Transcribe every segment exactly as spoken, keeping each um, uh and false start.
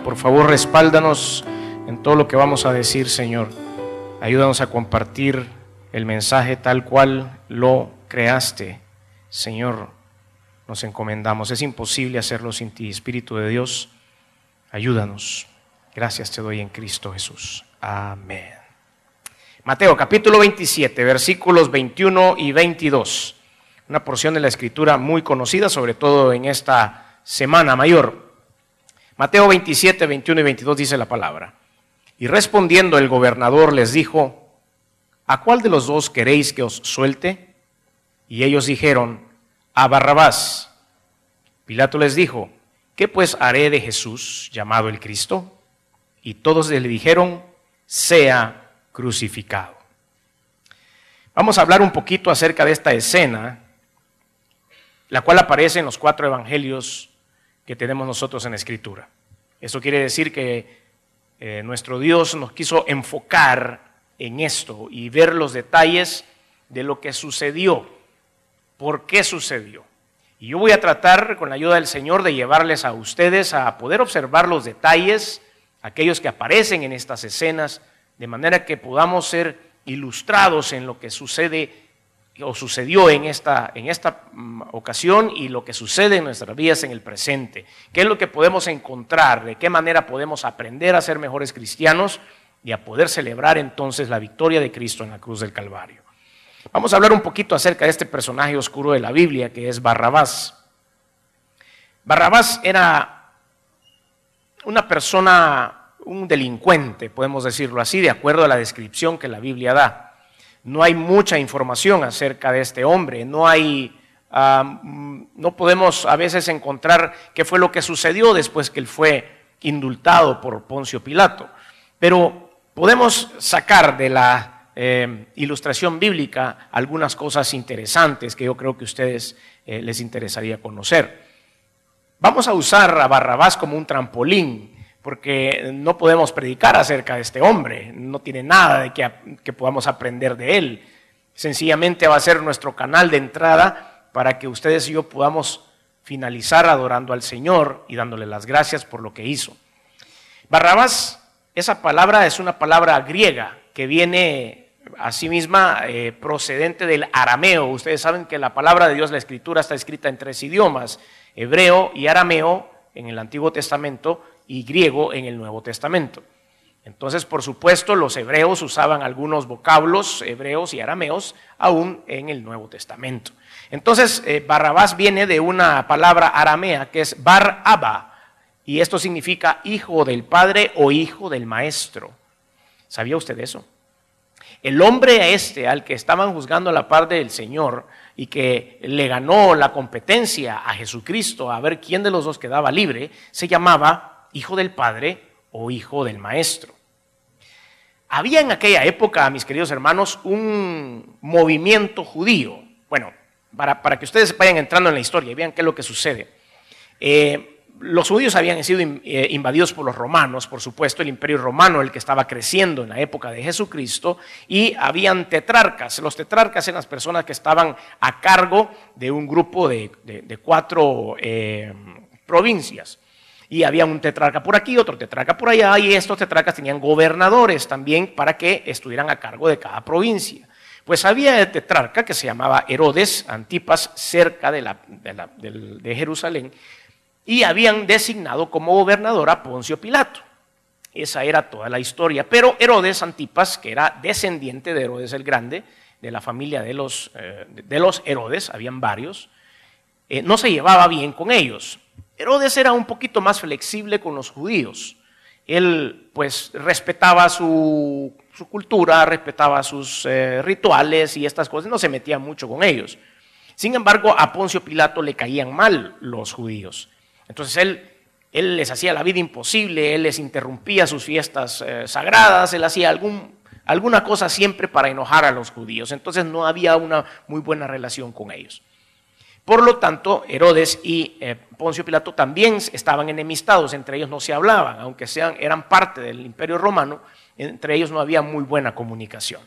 por favor, respáldanos en todo lo que vamos a decir, Señor. Ayúdanos a compartir el mensaje tal cual lo creaste, Señor. Nos encomendamos. Es imposible hacerlo sin ti, Espíritu de Dios. Ayúdanos. Gracias te doy en Cristo Jesús. Amén. Mateo capítulo veintisiete, versículos veintiuno y veintidós. Una porción de la Escritura muy conocida, sobre todo en esta Semana Mayor. Mateo veintisiete, veintiuno y veintidós dice la palabra. Y respondiendo el gobernador les dijo: ¿a cuál de los dos queréis que os suelte? Y ellos dijeron: a Barrabás. Pilato les dijo: ¿qué pues haré de Jesús, llamado el Cristo? Y todos le dijeron: sea crucificado. Vamos a hablar un poquito acerca de esta escena, la cual aparece en los cuatro evangelios que tenemos nosotros en la Escritura. Eso quiere decir que eh, nuestro Dios nos quiso enfocar en esto y ver los detalles de lo que sucedió, por qué sucedió. Y yo voy a tratar, con la ayuda del Señor, de llevarles a ustedes a poder observar los detalles, aquellos que aparecen en estas escenas, de manera que podamos ser ilustrados en lo que sucede o sucedió en esta, en esta ocasión y lo que sucede en nuestras vidas en el presente. ¿Qué es lo que podemos encontrar? ¿De qué manera podemos aprender a ser mejores cristianos y a poder celebrar entonces la victoria de Cristo en la cruz del Calvario? Vamos a hablar un poquito acerca de este personaje oscuro de la Biblia, que es Barrabás. Barrabás era una persona, un delincuente, podemos decirlo así, de acuerdo a la descripción que la Biblia da. No hay mucha información acerca de este hombre, no hay, um, no podemos a veces encontrar qué fue lo que sucedió después que él fue indultado por Poncio Pilato. Pero podemos sacar de la Eh, ilustración bíblica algunas cosas interesantes que yo creo que a ustedes eh, les interesaría conocer. Vamos a usar a Barrabás como un trampolín, porque no podemos predicar acerca de este hombre, no tiene nada de que, que podamos aprender de él. Sencillamente va a ser nuestro canal de entrada para que ustedes y yo podamos finalizar adorando al Señor y dándole las gracias por lo que hizo. Barrabás, esa palabra es una palabra griega que viene asimisma eh, procedente del arameo. Ustedes saben que la palabra de Dios, la Escritura, está escrita en tres idiomas: hebreo y arameo en el Antiguo Testamento y griego en el Nuevo Testamento. Entonces, por supuesto, los hebreos usaban algunos vocablos hebreos y arameos aún en el Nuevo Testamento. Entonces, eh, Barrabás viene de una palabra aramea que es Bar Abba, y esto significa hijo del padre o hijo del maestro. ¿Sabía usted eso? El hombre este al que estaban juzgando a la par del Señor y que le ganó la competencia a Jesucristo a ver quién de los dos quedaba libre, se llamaba hijo del padre o hijo del maestro. Había en aquella época, mis queridos hermanos, un movimiento judío. Bueno, para, para que ustedes vayan entrando en la historia y vean qué es lo que sucede. Eh, Los judíos habían sido invadidos por los romanos, por supuesto, el imperio romano, el que estaba creciendo en la época de Jesucristo, y habían tetrarcas. Los tetrarcas eran las personas que estaban a cargo de un grupo de, de, de cuatro eh, provincias. Y había un tetrarca por aquí, otro tetrarca por allá, y estos tetrarcas tenían gobernadores también para que estuvieran a cargo de cada provincia. Pues había el tetrarca que se llamaba Herodes Antipas, cerca de, la, de, la, de, de Jerusalén, y habían designado como gobernador a Poncio Pilato. Esa era toda la historia. Pero Herodes Antipas, que era descendiente de Herodes el Grande, de la familia de los, eh, de los Herodes, habían varios, eh, no se llevaba bien con ellos. Herodes era un poquito más flexible con los judíos. Él pues respetaba su, su cultura, respetaba sus eh, rituales y estas cosas, no se metía mucho con ellos. Sin embargo, a Poncio Pilato le caían mal los judíos. Entonces él, él les hacía la vida imposible, él les interrumpía sus fiestas eh, sagradas, él hacía algún, alguna cosa siempre para enojar a los judíos. Entonces no había una muy buena relación con ellos. Por lo tanto, Herodes y eh, Poncio Pilato también estaban enemistados, entre ellos no se hablaban, aunque sean, eran parte del imperio romano, entre ellos no había muy buena comunicación.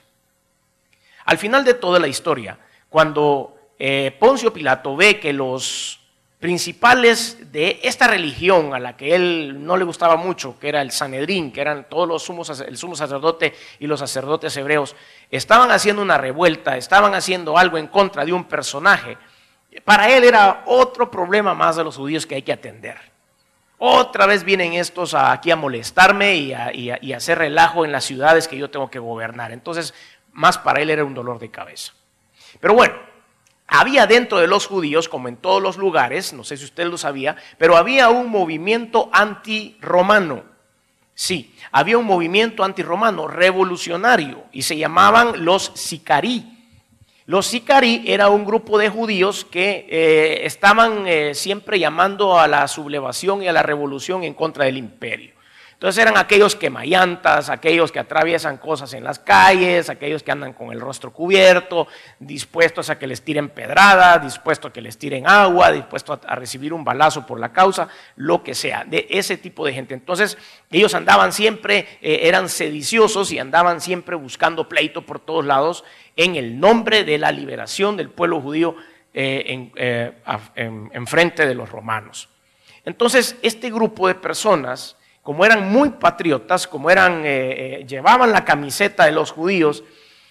Al final de toda la historia, cuando eh, Poncio Pilato ve que los principales de esta religión a la que él no le gustaba mucho, que era el Sanedrín, que eran todos los sumos, el sumo sacerdote y los sacerdotes hebreos, estaban haciendo una revuelta, estaban haciendo algo en contra de un personaje. Para él era otro problema más de los judíos que hay que atender. Otra vez vienen estos aquí a molestarme y a, y a, y a hacer relajo en las ciudades que yo tengo que gobernar. Entonces, más para él era un dolor de cabeza. Pero bueno, había dentro de los judíos, como en todos los lugares, no sé si usted lo sabía, pero había un movimiento antirromano. Sí, había un movimiento antirromano revolucionario y se llamaban los sicarí. Los sicarí era un grupo de judíos que eh, estaban eh, siempre llamando a la sublevación y a la revolución en contra del imperio. Entonces eran aquellos quemallantas, aquellos que atraviesan cosas en las calles, aquellos que andan con el rostro cubierto, dispuestos a que les tiren pedrada, dispuestos a que les tiren agua, dispuestos a, a recibir un balazo por la causa, lo que sea, de ese tipo de gente. Entonces ellos andaban siempre, eh, eran sediciosos y andaban siempre buscando pleito por todos lados en el nombre de la liberación del pueblo judío eh, en, eh, en, en frente de los romanos. Entonces este grupo de personas, como eran muy patriotas, como eran, eh, eh, llevaban la camiseta de los judíos,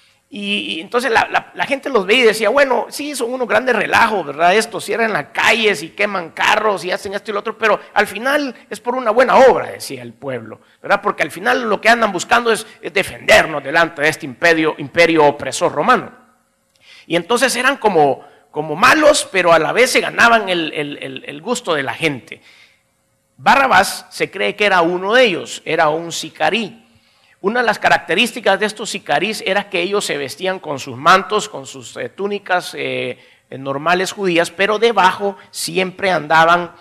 y, y entonces la, la, la gente los veía y decía, bueno, sí, son unos grandes relajos, ¿verdad? Estos cierran las calles y queman carros y hacen esto y lo otro, pero al final es por una buena obra, decía el pueblo, ¿verdad? Porque al final lo que andan buscando es, es defendernos delante de este imperio, imperio opresor romano. Y entonces eran como, como malos, pero a la vez se ganaban el, el, el, el gusto de la gente. Barrabás se cree que era uno de ellos, era un sicarí. Una de las características de estos sicarís era que ellos se vestían con sus mantos, con sus eh, túnicas eh, normales judías, pero debajo siempre andaban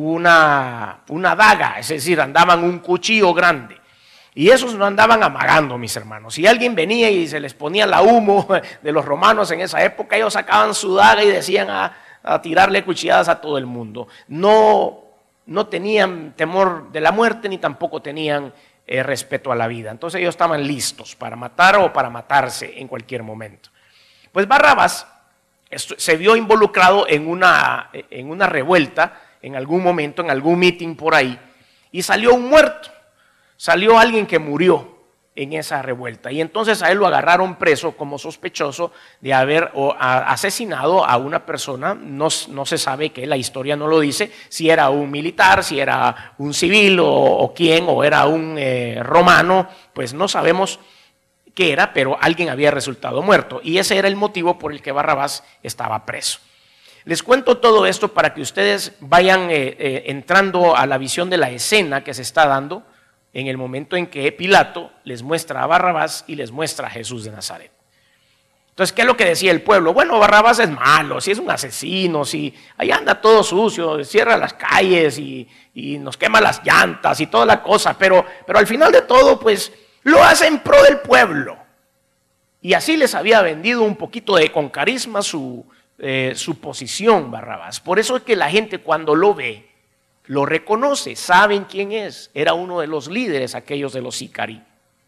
una, una daga, es decir, andaban un cuchillo grande. Y esos no andaban amagando, mis hermanos. Si alguien venía y se les ponía la humo de los romanos en esa época, ellos sacaban su daga y decían a, a tirarle cuchilladas a todo el mundo. No... No tenían temor de la muerte ni tampoco tenían eh, respeto a la vida. Entonces ellos estaban listos para matar o para matarse en cualquier momento. Pues Barrabás se vio involucrado en una, en una revuelta en algún momento, en algún meeting por ahí, y salió un muerto, salió alguien que murió en esa revuelta. Y entonces a él lo agarraron preso como sospechoso de haber o, a, asesinado a una persona. No, no se sabe, que la historia no lo dice, si era un militar, si era un civil o, o quién, o era un eh, romano, pues no sabemos qué era, pero alguien había resultado muerto. Y ese era el motivo por el que Barrabás estaba preso. Les cuento todo esto para que ustedes vayan eh, eh, entrando a la visión de la escena que se está dando en el momento en que Pilato les muestra a Barrabás y les muestra a Jesús de Nazaret. Entonces, ¿qué es lo que decía el pueblo? Bueno, Barrabás es malo, si es un asesino, si ahí anda todo sucio, cierra las calles y, y nos quema las llantas y toda la cosa, pero, pero al final de todo, pues, lo hace en pro del pueblo. Y así les había vendido un poquito de, con carisma su, eh, su posición Barrabás. Por eso es que la gente cuando lo ve, lo reconoce, saben quién es. Era uno de los líderes, aquellos de los sicarí.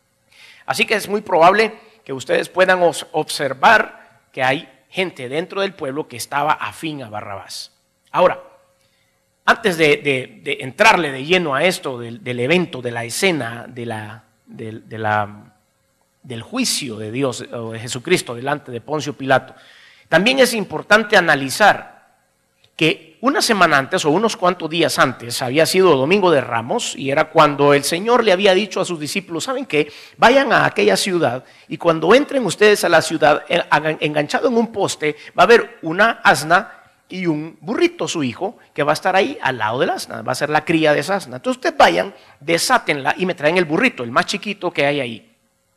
Así que es muy probable que ustedes puedan observar que hay gente dentro del pueblo que estaba afín a Barrabás. Ahora, antes de, de, de entrarle de lleno a esto del, del evento, de la escena, de la, de, de la, del juicio de Dios o de Jesucristo delante de Poncio Pilato, también es importante analizar que una semana antes o unos cuantos días antes había sido Domingo de Ramos y era cuando el Señor le había dicho a sus discípulos, ¿saben qué? Vayan a aquella ciudad y cuando entren ustedes a la ciudad, enganchado en un poste, va a haber una asna y un burrito, su hijo, que va a estar ahí al lado del asna, va a ser la cría de esa asna. Entonces ustedes vayan, desátenla y me traen el burrito, el más chiquito que hay ahí.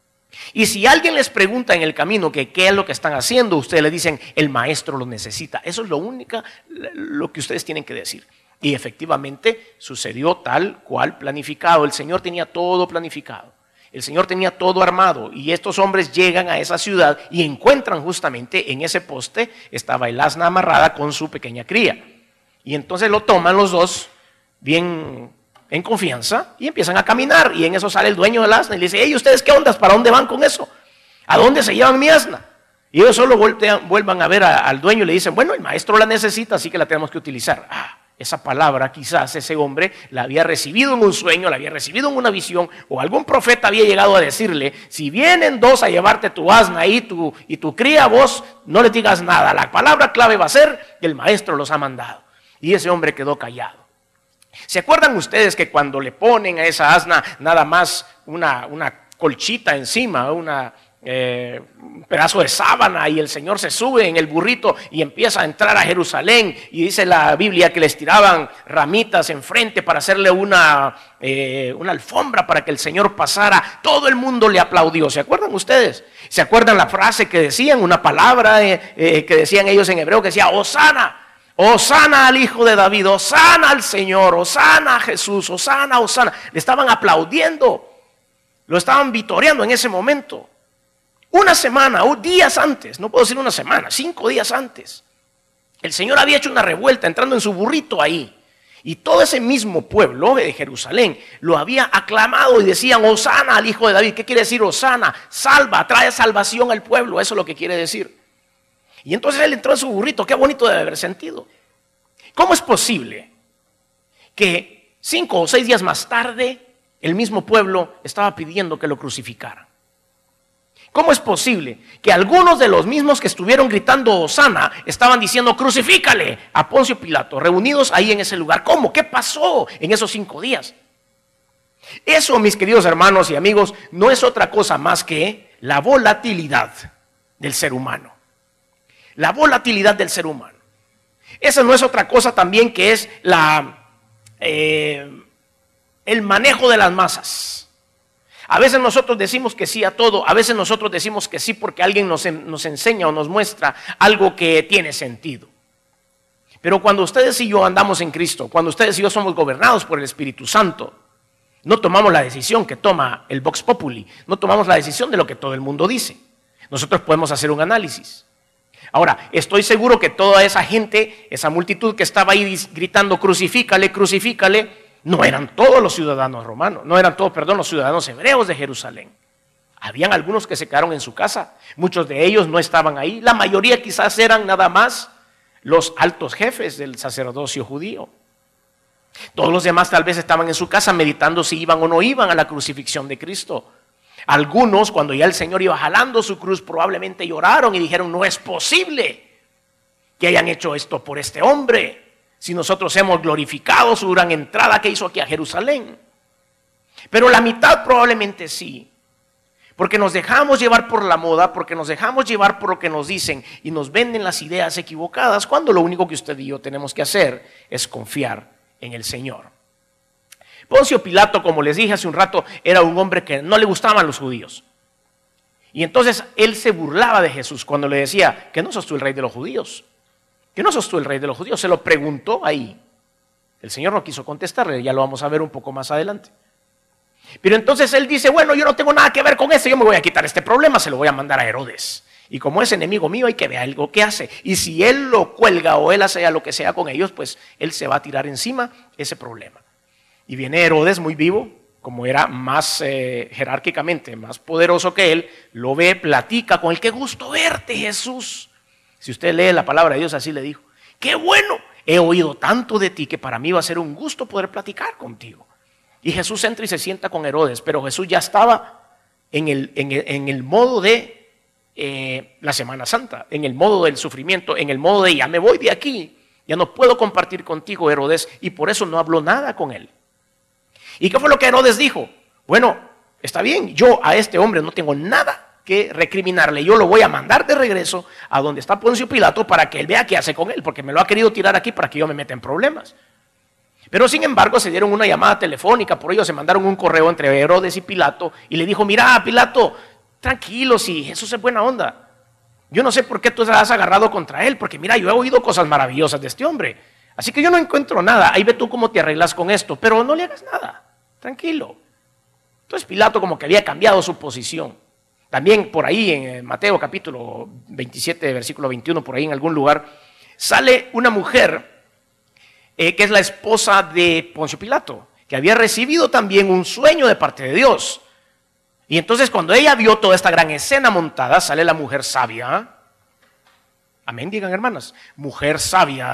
Y si alguien les pregunta en el camino que qué es lo que están haciendo, ustedes le dicen, el maestro lo necesita. Eso es lo único lo que ustedes tienen que decir. Y efectivamente sucedió tal cual planificado. El Señor tenía todo planificado. El Señor tenía todo armado. Y estos hombres llegan a esa ciudad y encuentran justamente en ese poste, estaba el asna amarrada con su pequeña cría. Y entonces lo toman los dos bien en confianza y empiezan a caminar y en eso sale el dueño del asna y le dice, hey, ¿ustedes qué ondas? ¿Para dónde van con eso? ¿A dónde se llevan mi asna? Y ellos solo voltean, vuelvan a ver a, al dueño y le dicen, bueno, el maestro la necesita, así que la tenemos que utilizar. Ah, esa palabra quizás ese hombre la había recibido en un sueño, la había recibido en una visión, o algún profeta había llegado a decirle, si vienen dos a llevarte tu asna y tu, y tu cría, vos no le digas nada. La palabra clave va a ser que el maestro los ha mandado. Y ese hombre quedó callado. ¿Se acuerdan ustedes que cuando le ponen a esa asna nada más una, una colchita encima, una... Eh, un pedazo de sábana, y el Señor se sube en el burrito y empieza a entrar a Jerusalén, y dice la Biblia que les tiraban ramitas enfrente para hacerle una, eh, una alfombra para que el Señor pasara? Todo el mundo le aplaudió. ¿Se acuerdan ustedes? ¿Se acuerdan la frase que decían, una palabra eh, eh, que decían ellos en hebreo, que decía Hosana? Hosana al Hijo de David, Hosana al Señor, Hosana a Jesús, Hosana, Hosana. Le estaban aplaudiendo, lo estaban vitoreando en ese momento. Una semana o días antes, no puedo decir una semana, cinco días antes, el Señor había hecho una revuelta entrando en su burrito ahí. Y todo ese mismo pueblo de Jerusalén lo había aclamado y decían, Hosana al Hijo de David. ¿Qué quiere decir Hosana? Salva, trae salvación al pueblo, eso es lo que quiere decir. Y entonces él entró en su burrito, qué bonito debe haber sentido. ¿Cómo es posible que cinco o seis días más tarde el mismo pueblo estaba pidiendo que lo crucificaran? ¿Cómo es posible que algunos de los mismos que estuvieron gritando Hosana estaban diciendo crucifícale a Poncio Pilato, reunidos ahí en ese lugar? ¿Cómo? ¿Qué pasó en esos cinco días? Eso, mis queridos hermanos y amigos, no es otra cosa más que la volatilidad del ser humano. La volatilidad del ser humano. Esa no es otra cosa también que es la, eh, el manejo de las masas. A veces nosotros decimos que sí a todo, a veces nosotros decimos que sí porque alguien nos, nos enseña o nos muestra algo que tiene sentido. Pero cuando ustedes y yo andamos en Cristo, cuando ustedes y yo somos gobernados por el Espíritu Santo, no tomamos la decisión que toma el Vox Populi, no tomamos la decisión de lo que todo el mundo dice. Nosotros podemos hacer un análisis. Ahora, estoy seguro que toda esa gente, esa multitud que estaba ahí gritando crucifícale, crucifícale, no eran todos los ciudadanos romanos, no eran todos, perdón, los ciudadanos hebreos de Jerusalén. Habían algunos que se quedaron en su casa, muchos de ellos no estaban ahí, la mayoría quizás eran nada más los altos jefes del sacerdocio judío. Todos los demás tal vez estaban en su casa meditando si iban o no iban a la crucifixión de Cristo. Algunos, cuando ya el Señor iba jalando su cruz, probablemente lloraron y dijeron, no es posible que hayan hecho esto por este hombre, si nosotros hemos glorificado su gran entrada que hizo aquí a Jerusalén. Pero la mitad probablemente sí, porque nos dejamos llevar por la moda, porque nos dejamos llevar por lo que nos dicen y nos venden las ideas equivocadas, cuando lo único que usted y yo tenemos que hacer es confiar en el Señor. Poncio Pilato, como les dije hace un rato, era un hombre que no le gustaban los judíos. Y entonces él se burlaba de Jesús cuando le decía, que no sos tú el rey de los judíos. Que no sos tú el rey de los judíos. Se lo preguntó ahí. El Señor no quiso contestarle, ya lo vamos a ver un poco más adelante. Pero entonces él dice, bueno, yo no tengo nada que ver con esto, yo me voy a quitar este problema, se lo voy a mandar a Herodes. Y como es enemigo mío, hay que ver algo que hace. Y si él lo cuelga o él hace lo que sea con ellos, pues él se va a tirar encima ese problema. Y viene Herodes muy vivo, como era más eh, jerárquicamente, más poderoso que él, lo ve, platica con él, qué gusto verte, Jesús. Si usted lee la palabra de Dios, así le dijo, qué bueno, he oído tanto de ti que para mí va a ser un gusto poder platicar contigo. Y Jesús entra y se sienta con Herodes, pero Jesús ya estaba en el, en el, en el modo de eh, la Semana Santa, en el modo del sufrimiento, en el modo de ya me voy de aquí, ya no puedo compartir contigo, Herodes, y por eso no habló nada con él. ¿Y qué fue lo que Herodes dijo? Bueno, está bien, yo a este hombre no tengo nada que recriminarle, yo lo voy a mandar de regreso a donde está Poncio Pilato para que él vea qué hace con él, porque me lo ha querido tirar aquí para que yo me meta en problemas. Pero sin embargo se dieron una llamada telefónica, por ello se mandaron un correo entre Herodes y Pilato y le dijo, mira Pilato, tranquilo, si Jesús es buena onda, yo no sé por qué tú te has agarrado contra él, porque mira, yo he oído cosas maravillosas de este hombre, así que yo no encuentro nada, ahí ve tú cómo te arreglas con esto, pero no le hagas nada, tranquilo. Entonces Pilato como que había cambiado su posición. También por ahí en Mateo capítulo veintisiete, versículo veintiuno, por ahí en algún lugar, sale una mujer eh, que es la esposa de Poncio Pilato, que había recibido también un sueño de parte de Dios. Y entonces cuando ella vio toda esta gran escena montada, sale la mujer sabia. Amén, digan hermanas, mujer sabia,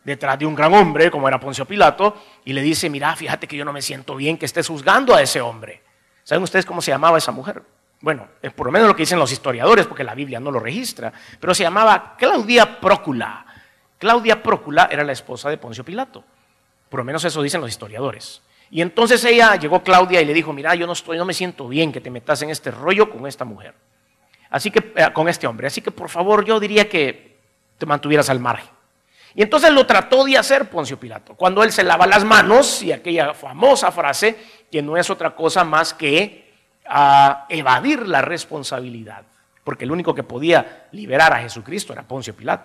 detrás de un gran hombre como era Poncio Pilato y le dice, mira, fíjate que yo no me siento bien que estés juzgando a ese hombre. ¿Saben ustedes cómo se llamaba esa mujer? Bueno, es por lo menos lo que dicen los historiadores, porque la Biblia no lo registra, pero se llamaba Claudia Prócula. Claudia Prócula era la esposa de Poncio Pilato, por lo menos eso dicen los historiadores. Y entonces ella, llegó Claudia y le dijo, mira, yo no estoy, no me siento bien que te metas en este rollo con esta mujer, así que, eh, con este hombre, así que por favor yo diría que te mantuvieras al margen. Y entonces lo trató de hacer Poncio Pilato, cuando él se lava las manos, y aquella famosa frase, que no es otra cosa más que uh, evadir la responsabilidad, porque el único que podía liberar a Jesucristo era Poncio Pilato.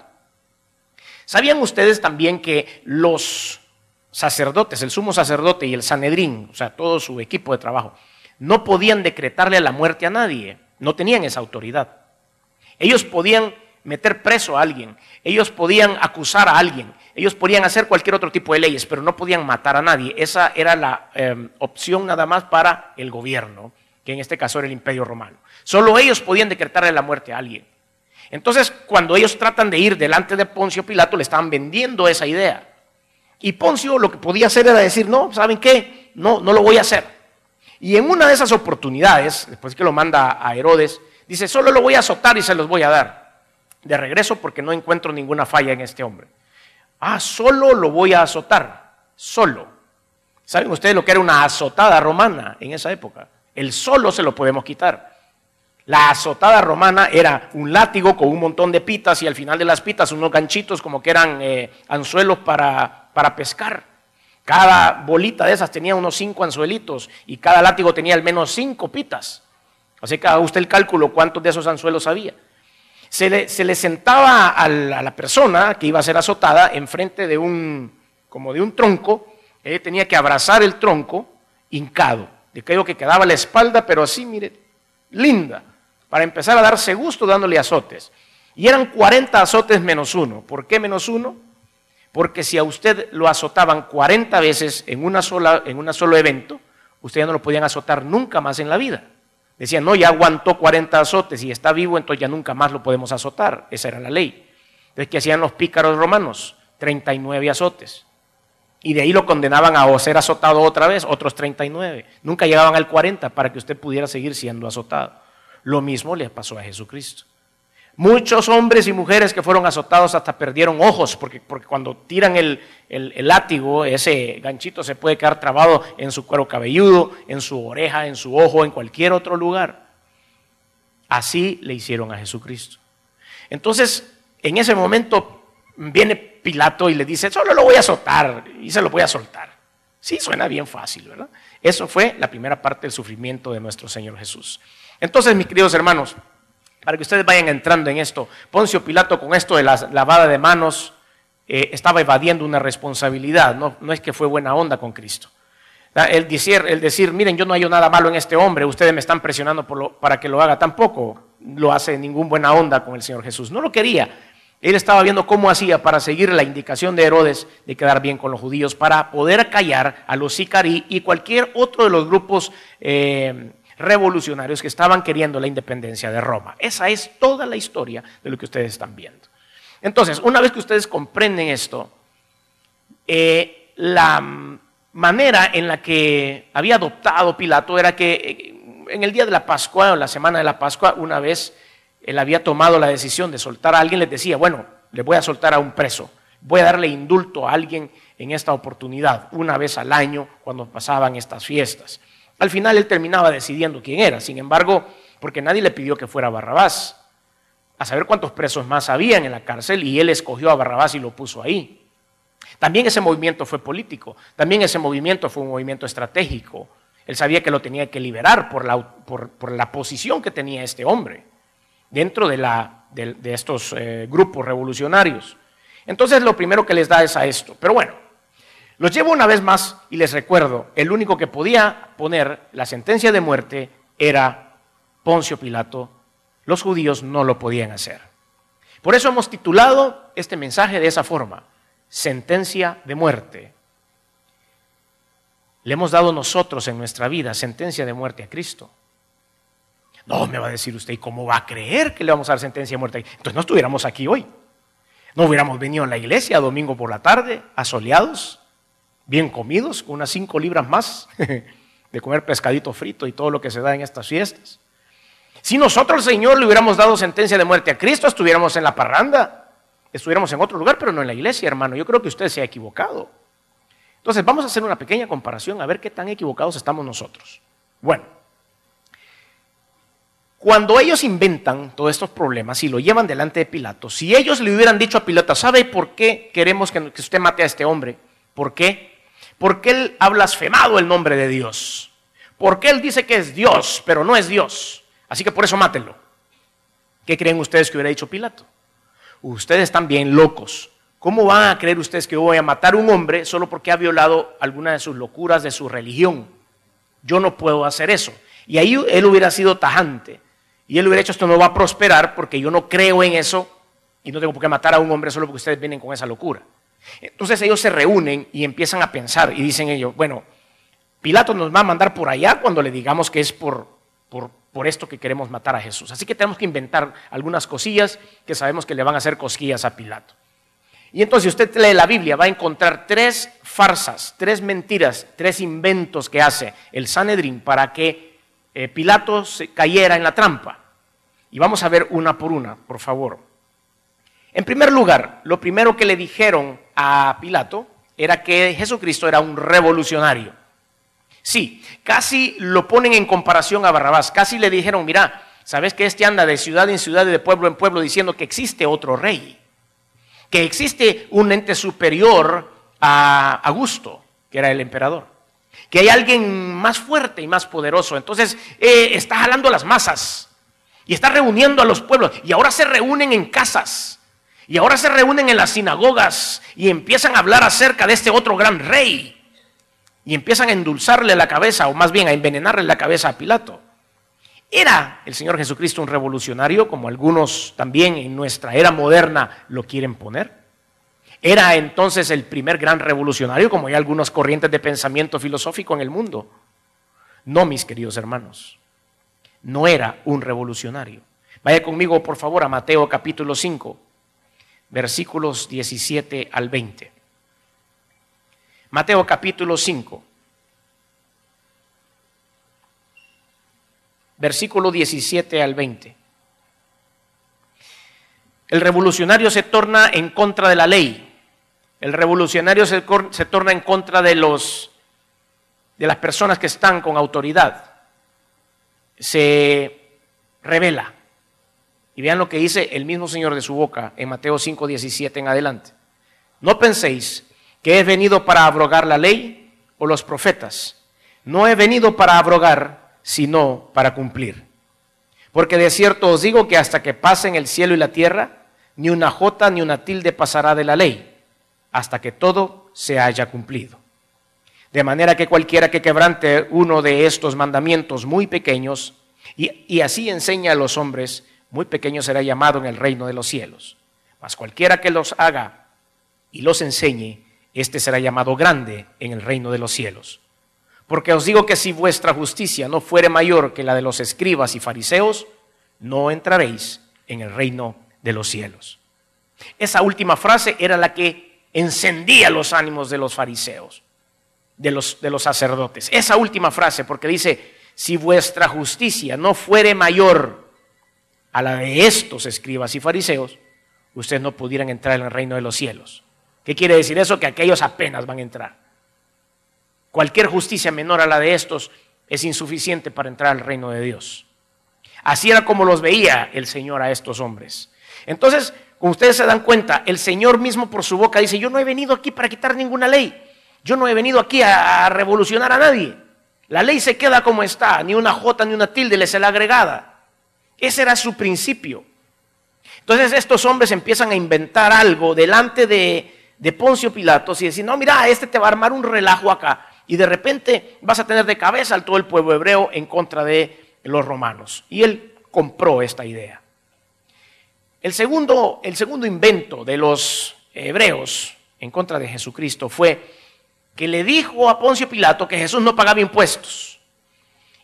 ¿Sabían ustedes también que los sacerdotes, el sumo sacerdote y el Sanedrín, o sea, todo su equipo de trabajo, no podían decretarle la muerte a nadie, no tenían esa autoridad? Ellos podían meter preso a alguien, ellos podían acusar a alguien, ellos podían hacer cualquier otro tipo de leyes, pero no podían matar a nadie. Esa era la eh, opción nada más para el gobierno, que en este caso era el Imperio Romano. Solo ellos podían decretarle la muerte a alguien. Entonces, cuando ellos tratan de ir delante de Poncio Pilato, le estaban vendiendo esa idea. Y Poncio lo que podía hacer era decir, no, ¿saben qué? No, no lo voy a hacer. Y en una de esas oportunidades, después que lo manda a Herodes, dice, solo lo voy a azotar y se los voy a dar de regreso porque no encuentro ninguna falla en este hombre. Ah, solo lo voy a azotar, solo. ¿Saben ustedes lo que era una azotada romana en esa época? El solo se lo podemos quitar. La azotada romana era un látigo con un montón de pitas y al final de las pitas unos ganchitos como que eran eh, anzuelos para, para pescar. Cada bolita de esas tenía unos cinco anzuelitos y cada látigo tenía al menos cinco pitas. Así que haga usted el cálculo cuántos de esos anzuelos había. Se le, se le sentaba a la, a la persona que iba a ser azotada enfrente de un, como de un tronco. Él tenía que abrazar el tronco hincado, de aquello que quedaba la espalda, pero así, mire, linda, para empezar a darse gusto dándole azotes. Y eran cuarenta azotes menos uno. ¿Por qué menos uno? Porque si a usted lo azotaban cuarenta veces en una sola, en un solo evento, usted ya no lo podían azotar nunca más en la vida. Decían, no, ya aguantó cuarenta azotes y está vivo, entonces ya nunca más lo podemos azotar. Esa era la ley. Entonces, ¿qué hacían los pícaros romanos? treinta y nueve azotes. Y de ahí lo condenaban a ser azotado otra vez, otros treinta y nueve. Nunca llegaban al cuarenta para que usted pudiera seguir siendo azotado. Lo mismo le pasó a Jesucristo. Muchos hombres y mujeres que fueron azotados hasta perdieron ojos, porque, porque cuando tiran el, el, el látigo, ese ganchito se puede quedar trabado en su cuero cabelludo, en su oreja, en su ojo, en cualquier otro lugar. Así le hicieron a Jesucristo. Entonces, en ese momento viene Pilato y le dice, solo lo voy a azotar y se lo voy a soltar. Sí, suena bien fácil, ¿verdad? Eso fue la primera parte del sufrimiento de nuestro Señor Jesús. Entonces, mis queridos hermanos, para que ustedes vayan entrando en esto, Poncio Pilato con esto de la lavada de manos eh, estaba evadiendo una responsabilidad, no, no es que fue buena onda con Cristo. El decir, el decir, miren, yo no hallo nada malo en este hombre, ustedes me están presionando por lo, para que lo haga, tampoco lo hace ningún buena onda con el Señor Jesús, no lo quería. Él estaba viendo cómo hacía para seguir la indicación de Herodes de quedar bien con los judíos, para poder callar a los sicarí y cualquier otro de los grupos eh, revolucionarios que estaban queriendo la independencia de Roma. Esa es toda la historia de lo que ustedes están viendo. Entonces, una vez que ustedes comprenden esto, eh, la manera en la que había adoptado Pilato era que en el día de la Pascua, o la semana de la Pascua, una vez él había tomado la decisión de soltar a alguien, les decía, bueno, le voy a soltar a un preso, voy a darle indulto a alguien en esta oportunidad, una vez al año cuando pasaban estas fiestas. Al final él terminaba decidiendo quién era, sin embargo, porque nadie le pidió que fuera Barrabás, a saber cuántos presos más habían en la cárcel, y él escogió a Barrabás y lo puso ahí. También ese movimiento fue político, también ese movimiento fue un movimiento estratégico. Él sabía que lo tenía que liberar por la, por, por la posición que tenía este hombre dentro de, la, de, de estos eh, grupos revolucionarios. Entonces lo primero que les da es a esto. Pero bueno, los llevo una vez más y les recuerdo, el único que podía poner la sentencia de muerte era Poncio Pilato. Los judíos no lo podían hacer. Por eso hemos titulado este mensaje de esa forma, sentencia de muerte. Le hemos dado nosotros en nuestra vida sentencia de muerte a Cristo. No, me va a decir usted, ¿y cómo va a creer que le vamos a dar sentencia de muerte? Entonces no estuviéramos aquí hoy. No hubiéramos venido a la iglesia domingo por la tarde, asoleados, bien comidos, con unas cinco libras más de comer pescadito frito y todo lo que se da en estas fiestas. Si nosotros al Señor le hubiéramos dado sentencia de muerte a Cristo, estuviéramos en la parranda, estuviéramos en otro lugar, pero no en la iglesia, hermano. Yo creo que usted se ha equivocado. Entonces vamos a hacer una pequeña comparación a ver qué tan equivocados estamos nosotros. Bueno, cuando ellos inventan todos estos problemas y lo llevan delante de Pilato, si ellos le hubieran dicho a Pilato, ¿sabe por qué queremos que usted mate a este hombre? ¿Por qué? Porque él ha blasfemado el nombre de Dios. Porque él dice que es Dios, pero no es Dios. Así que por eso mátenlo. ¿Qué creen ustedes que hubiera dicho Pilato? Ustedes están bien locos. ¿Cómo van a creer ustedes que yo voy a matar a un hombre solo porque ha violado alguna de sus locuras de su religión? Yo no puedo hacer eso. Y ahí él hubiera sido tajante. Y él hubiera dicho, esto no va a prosperar porque yo no creo en eso y no tengo por qué matar a un hombre solo porque ustedes vienen con esa locura. Entonces ellos se reúnen y empiezan a pensar y dicen ellos, bueno, Pilato nos va a mandar por allá cuando le digamos que es por, por, por esto que queremos matar a Jesús. Así que tenemos que inventar algunas cosillas que sabemos que le van a hacer cosquillas a Pilato. Y entonces si usted lee la Biblia va a encontrar tres farsas, tres mentiras, tres inventos que hace el Sanedrín para que eh, Pilato se cayera en la trampa. Y vamos a ver una por una, por favor. En primer lugar, lo primero que le dijeron a Pilato era que Jesucristo era un revolucionario. Sí, casi lo ponen en comparación a Barrabás. Casi le dijeron, mira, ¿sabes que este anda de ciudad en ciudad y de pueblo en pueblo diciendo que existe otro rey? Que existe un ente superior a Augusto, que era el emperador. Que hay alguien más fuerte y más poderoso. Entonces eh, está jalando a las masas y está reuniendo a los pueblos. Y ahora se reúnen en casas. Y ahora se reúnen en las sinagogas y empiezan a hablar acerca de este otro gran rey. Y empiezan a endulzarle la cabeza, o más bien a envenenarle la cabeza a Pilato. ¿Era el Señor Jesucristo un revolucionario, como algunos también en nuestra era moderna lo quieren poner? ¿Era entonces el primer gran revolucionario, como hay algunas corrientes de pensamiento filosófico en el mundo? No, mis queridos hermanos, no era un revolucionario. Vaya conmigo, por favor, a Mateo capítulo cinco, versículos diecisiete al veinte. Mateo capítulo cinco, versículo diecisiete al veinte. El revolucionario se torna en contra de la ley. El revolucionario se, se torna en contra de, los, de las personas que están con autoridad. Se rebela. Y vean lo que dice el mismo Señor de su boca en Mateo cinco, diecisiete en adelante. No penséis que he venido para abrogar la ley o los profetas. No he venido para abrogar, sino para cumplir. Porque de cierto os digo que hasta que pasen el cielo y la tierra, ni una jota ni una tilde pasará de la ley, hasta que todo se haya cumplido. De manera que cualquiera que quebrante uno de estos mandamientos muy pequeños, y, y así enseña a los hombres, muy pequeño será llamado en el reino de los cielos. Mas cualquiera que los haga y los enseñe, este será llamado grande en el reino de los cielos. Porque os digo que si vuestra justicia no fuere mayor que la de los escribas y fariseos, no entraréis en el reino de los cielos. Esa última frase era la que encendía los ánimos de los fariseos, de los, de los sacerdotes. Esa última frase, porque dice, si vuestra justicia no fuere mayor a la de estos escribas y fariseos, ustedes no pudieran entrar en el reino de los cielos. ¿Qué quiere decir eso? Que aquellos apenas van a entrar. Cualquier justicia menor a la de estos es insuficiente para entrar al reino de Dios. Así era como los veía el Señor a estos hombres. Entonces, como ustedes se dan cuenta, el Señor mismo por su boca dice, yo no he venido aquí para quitar ninguna ley. Yo no he venido aquí a, a revolucionar a nadie. La ley se queda como está, ni una jota ni una tilde le será agregada. Ese era su principio. Entonces estos hombres empiezan a inventar algo delante de... de Poncio Pilatos y decir, no, mira, este te va a armar un relajo acá y de repente vas a tener de cabeza al todo el pueblo hebreo en contra de los romanos. Y él compró esta idea. El segundo, el segundo invento de los hebreos en contra de Jesucristo fue que le dijo a Poncio Pilato que Jesús no pagaba impuestos.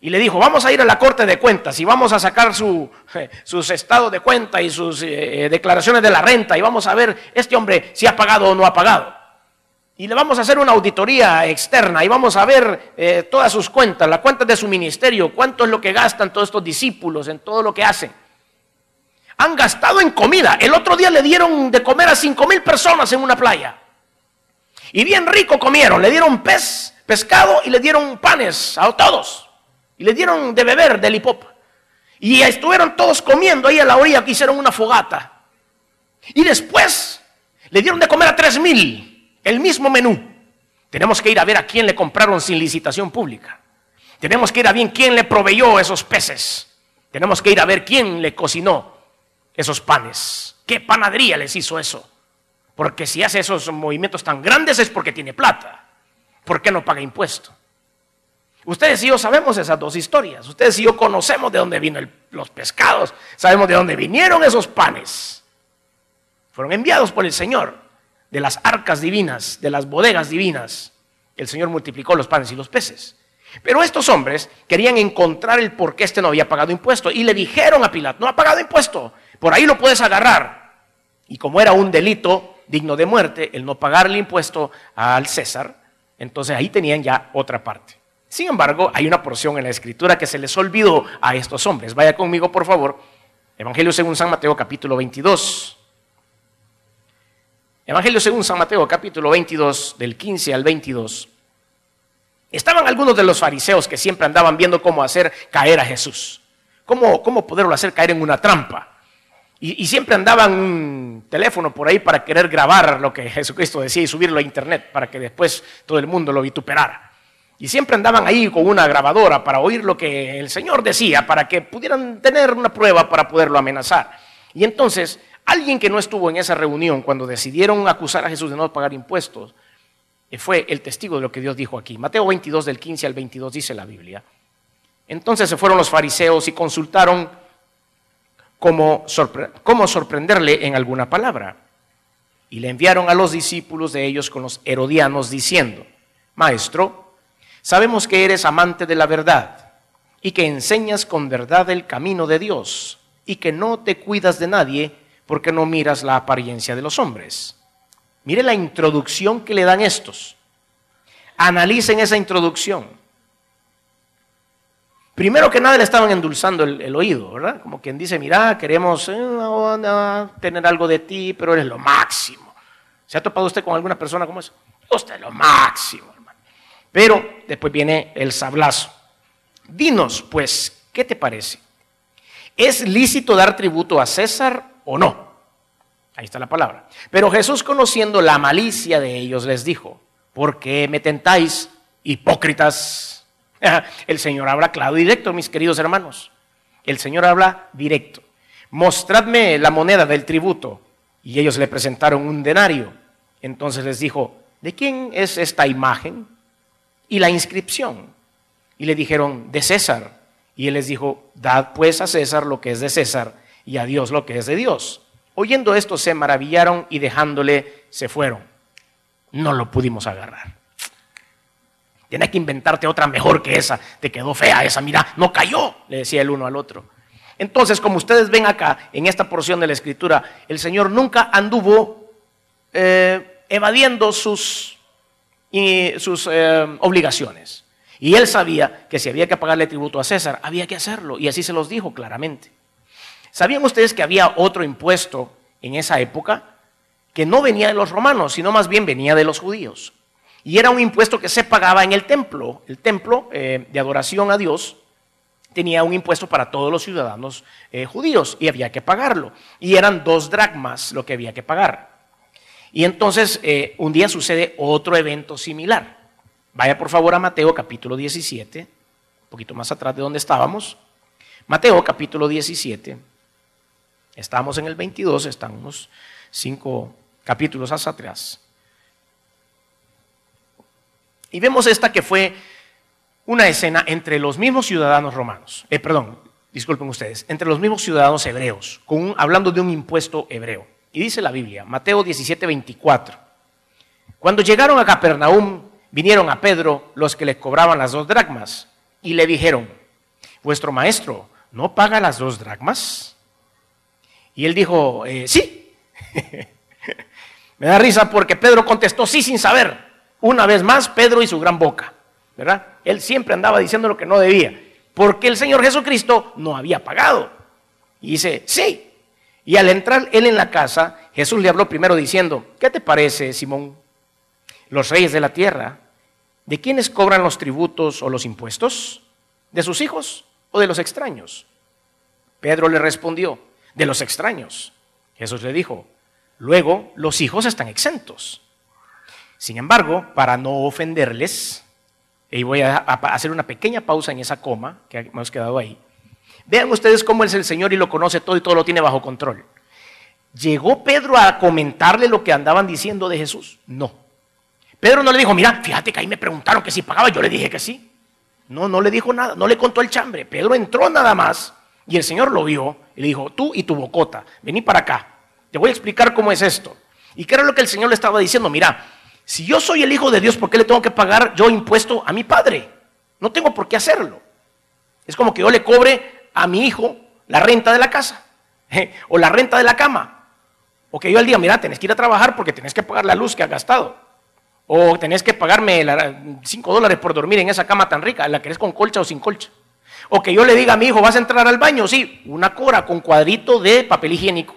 y le dijo, vamos a ir a la Corte de Cuentas y vamos a sacar su, eh, sus estados de cuenta y sus eh, declaraciones de la renta y vamos a ver este hombre si ha pagado o no ha pagado. Y le vamos a hacer una auditoría externa y vamos a ver eh, todas sus cuentas, las cuentas de su ministerio, cuánto es lo que gastan todos estos discípulos en todo lo que hacen. Han gastado en comida. El otro día le dieron de comer a cinco mil personas en una playa. Y bien rico comieron, le dieron pez, pescado y le dieron panes a todos. Y le dieron de beber del hipop. Y estuvieron todos comiendo ahí a la orilla que hicieron una fogata. Y después le dieron de comer a tres mil, el mismo menú. Tenemos que ir a ver a quién le compraron sin licitación pública. Tenemos que ir a ver quién le proveyó esos peces. Tenemos que ir a ver quién le cocinó esos panes. ¿Qué panadería les hizo eso? Porque si hace esos movimientos tan grandes es porque tiene plata. ¿Por qué no paga impuesto? Ustedes y yo sabemos esas dos historias. Ustedes y yo conocemos de dónde vino el, los pescados. Sabemos de dónde vinieron esos panes. Fueron enviados por el Señor de las arcas divinas, de las bodegas divinas. El Señor multiplicó los panes y los peces. Pero estos hombres querían encontrar el por qué este no había pagado impuesto. Y le dijeron a Pilato, no ha pagado impuesto. Por ahí lo puedes agarrar. Y como era un delito digno de muerte, el no pagarle impuesto al César, entonces ahí tenían ya otra parte. Sin embargo, hay una porción en la Escritura que se les olvidó a estos hombres. Vaya conmigo, por favor. Evangelio según San Mateo, capítulo veintidós. Evangelio según San Mateo, capítulo veintidós, del quince al veintidós. Estaban algunos de los fariseos que siempre andaban viendo cómo hacer caer a Jesús. Cómo, cómo poderlo hacer caer en una trampa. Y, y siempre andaban un teléfono por ahí para querer grabar lo que Jesucristo decía y subirlo a internet para que después todo el mundo lo vituperara. Y siempre andaban ahí con una grabadora para oír lo que el Señor decía, para que pudieran tener una prueba para poderlo amenazar. Y entonces, alguien que no estuvo en esa reunión cuando decidieron acusar a Jesús de no pagar impuestos, fue el testigo de lo que Dios dijo aquí. Mateo veintidós, del quince al veintidós, dice la Biblia. Entonces se fueron los fariseos y consultaron cómo, sorpre- cómo sorprenderle en alguna palabra. Y le enviaron a los discípulos de ellos con los herodianos diciendo, Maestro, sabemos que eres amante de la verdad y que enseñas con verdad el camino de Dios y que no te cuidas de nadie porque no miras la apariencia de los hombres. Mire la introducción que le dan estos. Analicen esa introducción. Primero que nada le estaban endulzando el, el oído, ¿verdad? Como quien dice, mira, queremos eh, no, no, tener algo de ti, pero eres lo máximo. ¿Se ha topado usted con alguna persona como eso? Usted es lo máximo. Pero después viene el sablazo. Dinos, pues, ¿qué te parece? ¿Es lícito dar tributo a César o no? Ahí está la palabra. Pero Jesús, conociendo la malicia de ellos, les dijo, ¿por qué me tentáis, hipócritas? El Señor habla claro y directo, mis queridos hermanos. El Señor habla directo. Mostradme la moneda del tributo. Y ellos le presentaron un denario. Entonces les dijo, ¿de quién es esta imagen? Y la inscripción. Y le dijeron, de César. Y él les dijo, dad pues a César lo que es de César y a Dios lo que es de Dios. Oyendo esto se maravillaron y dejándole se fueron. No lo pudimos agarrar. Tienes que inventarte otra mejor que esa. Te quedó fea esa, mira, no cayó, le decía el uno al otro. Entonces, como ustedes ven acá, en esta porción de la Escritura, el Señor nunca anduvo eh, evadiendo sus... y sus eh, obligaciones. Y él sabía que si había que pagarle tributo a César, había que hacerlo. Y así se los dijo claramente. ¿Sabían ustedes que había otro impuesto en esa época que no venía de los romanos, sino más bien venía de los judíos? Y era un impuesto que se pagaba en el templo. El templo eh, de adoración a Dios tenía un impuesto para todos los ciudadanos eh, judíos y había que pagarlo. Y eran dos dracmas lo que había que pagar. Y entonces eh, un día sucede otro evento similar. Vaya por favor a Mateo capítulo diecisiete, un poquito más atrás de donde estábamos. Mateo capítulo diecisiete, estábamos en el veintidós, están unos cinco capítulos hacia atrás. Y vemos esta que fue una escena entre los mismos ciudadanos romanos, eh, perdón, disculpen ustedes, entre los mismos ciudadanos hebreos, con un, hablando de un impuesto hebreo. Y dice la Biblia, Mateo diecisiete, veinticuatro. Cuando llegaron a Capernaum, vinieron a Pedro los que le cobraban las dos dracmas y le dijeron, vuestro maestro no paga las dos dracmas. Y él dijo, eh, sí. Me da risa porque Pedro contestó sí sin saber. Una vez más, Pedro y su gran boca, ¿verdad? Él siempre andaba diciendo lo que no debía, porque el Señor Jesucristo no había pagado. Y dice, sí. Y al entrar él en la casa, Jesús le habló primero diciendo, ¿qué te parece, Simón? Los reyes de la tierra, ¿de quiénes cobran los tributos o los impuestos? ¿De sus hijos o de los extraños? Pedro le respondió, de los extraños. Jesús le dijo, luego los hijos están exentos. Sin embargo, para no ofenderles, y voy a hacer una pequeña pausa en esa coma que hemos quedado ahí. Vean ustedes cómo es el Señor y lo conoce todo y todo lo tiene bajo control. ¿Llegó Pedro a comentarle lo que andaban diciendo de Jesús? No. Pedro no le dijo, mira, fíjate que ahí me preguntaron que si pagaba, yo le dije que sí. No, no le dijo nada, no le contó el chambre. Pedro entró nada más y el Señor lo vio y le dijo, tú y tu bocota, vení para acá, te voy a explicar cómo es esto. ¿Y qué era lo que el Señor le estaba diciendo? Mira, si yo soy el Hijo de Dios, ¿por qué le tengo que pagar yo impuesto a mi Padre? No tengo por qué hacerlo. Es como que yo le cobre a mi hijo la renta de la casa, ¿eh? O la renta de la cama. O que yo al día, mira, tenés que ir a trabajar porque tenés que pagar la luz que has gastado. O tenés que pagarme cinco dólares por dormir en esa cama tan rica, la querés con colcha o sin colcha. O que yo le diga a mi hijo, ¿vas a entrar al baño? Sí, una cora con cuadrito de papel higiénico.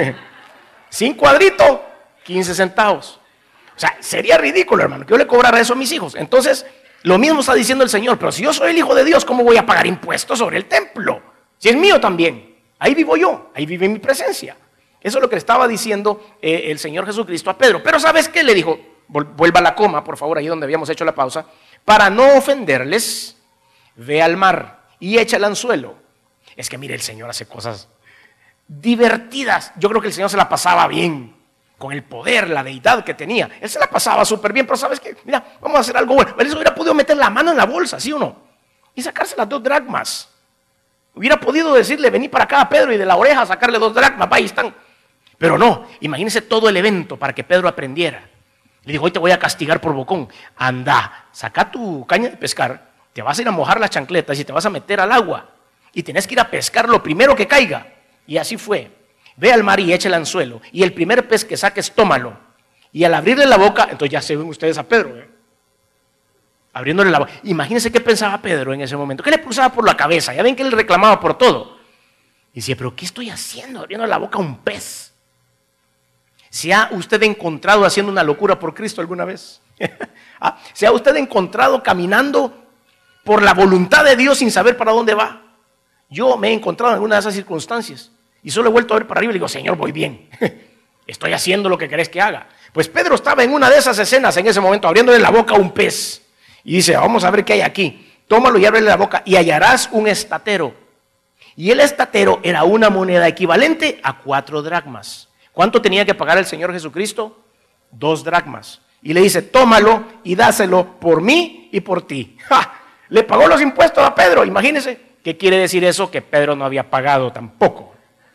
Sin cuadrito, quince centavos. O sea, sería ridículo, hermano, que yo le cobrara eso a mis hijos. Entonces, lo mismo está diciendo el Señor, pero si yo soy el Hijo de Dios, ¿cómo voy a pagar impuestos sobre el templo? Si es mío también, ahí vivo yo, ahí vive mi presencia. Eso es lo que le estaba diciendo eh, el Señor Jesucristo a Pedro. Pero ¿sabes qué? Le dijo, vuelva a la coma, por favor, ahí donde habíamos hecho la pausa. Para no ofenderles, ve al mar y echa el anzuelo. Es que mire, el Señor hace cosas divertidas. Yo creo que el Señor se la pasaba bien, con el poder, la deidad que tenía. Él se la pasaba súper bien, pero ¿sabes qué? Mira, vamos a hacer algo bueno. Él hubiera podido meter la mano en la bolsa, ¿sí o no? Y sacarse las dos dracmas. Hubiera podido decirle, vení para acá a Pedro y de la oreja sacarle dos dracmas, va, ahí están. Pero no, imagínense todo el evento para que Pedro aprendiera. Le dijo, hoy te voy a castigar por bocón. Anda, saca tu caña de pescar, te vas a ir a mojar las chancletas y te vas a meter al agua. Y tenés que ir a pescar lo primero que caiga. Y así fue. Ve al mar y echa el anzuelo. Y el primer pez que saques, tómalo. Y al abrirle la boca, entonces ya se ven ustedes a Pedro, ¿eh? Abriéndole la boca. Imagínense qué pensaba Pedro en ese momento. ¿Qué le pulsaba por la cabeza? Ya ven que él reclamaba por todo. Y decía, pero ¿qué estoy haciendo? Abriendo la boca a un pez. ¿Se ha usted encontrado haciendo una locura por Cristo alguna vez? ¿Ah? ¿Se ha usted encontrado caminando por la voluntad de Dios sin saber para dónde va? Yo me he encontrado en alguna de esas circunstancias y solo he vuelto a ver para arriba y digo, Señor, voy bien. Estoy haciendo lo que querés que haga. Pues Pedro estaba en una de esas escenas en ese momento, abriéndole la boca a un pez. Y dice, vamos a ver qué hay aquí. Tómalo y ábrele la boca y hallarás un estatero. Y el estatero era una moneda equivalente a cuatro dracmas. ¿Cuánto tenía que pagar el Señor Jesucristo? Dos dracmas. Y le dice, tómalo y dáselo por mí y por ti. ¡Ja! Le pagó los impuestos a Pedro, imagínense. ¿Qué quiere decir eso? Que Pedro no había pagado tampoco.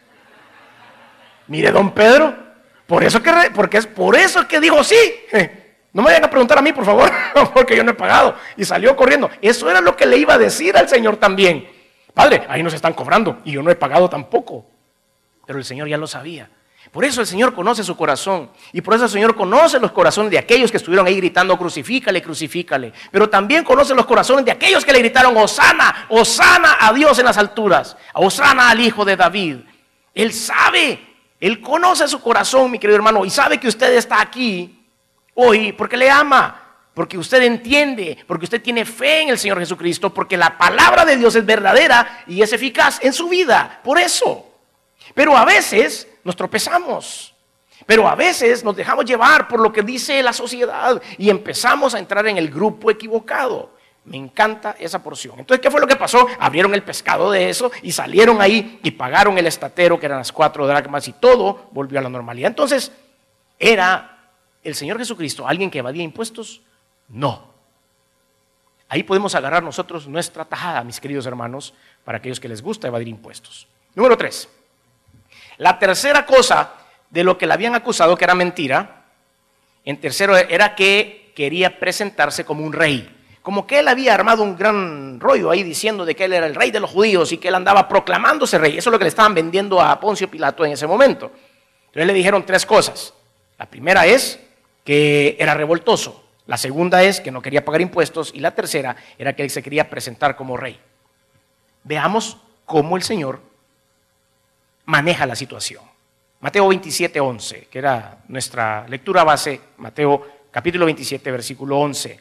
Mire, don Pedro, por eso que, porque es por eso que dijo sí. No me vayan a preguntar a mí, por favor, porque yo no he pagado. Y salió corriendo. Eso era lo que le iba a decir al Señor también. Padre, ahí nos están cobrando y yo no he pagado tampoco. Pero el Señor ya lo sabía. Por eso el Señor conoce su corazón y por eso el Señor conoce los corazones de aquellos que estuvieron ahí gritando crucifícale, crucifícale, pero también conoce los corazones de aquellos que le gritaron Hosana, Hosana a Dios en las alturas, Hosana al Hijo de David. Él sabe, Él conoce su corazón, mi querido hermano, y sabe que usted está aquí hoy porque le ama, porque usted entiende, porque usted tiene fe en el Señor Jesucristo, porque la palabra de Dios es verdadera y es eficaz en su vida, por eso. Pero a veces nos tropezamos, pero a veces nos dejamos llevar por lo que dice la sociedad y empezamos a entrar en el grupo equivocado. Me encanta esa porción. Entonces, ¿qué fue lo que pasó? Abrieron el pescado de eso y salieron ahí y pagaron el estatero, que eran las cuatro dracmas, y todo volvió a la normalidad. Entonces, ¿era el Señor Jesucristo alguien que evadía impuestos? No. Ahí podemos agarrar nosotros nuestra tajada, mis queridos hermanos, para aquellos que les gusta evadir impuestos. Número tres. La tercera cosa de lo que le habían acusado, que era mentira, en tercero era que quería presentarse como un rey, como que él había armado un gran rollo ahí diciendo de que él era el rey de los judíos y que él andaba proclamándose rey. Eso es lo que le estaban vendiendo a Poncio Pilato en ese momento. Entonces le dijeron tres cosas. La primera es que era revoltoso. La segunda es que no quería pagar impuestos. Y la tercera era que él se quería presentar como rey. Veamos cómo el Señor maneja la situación. Mateo veintisiete, once, que era nuestra lectura base. Mateo capítulo veintisiete, versículo once.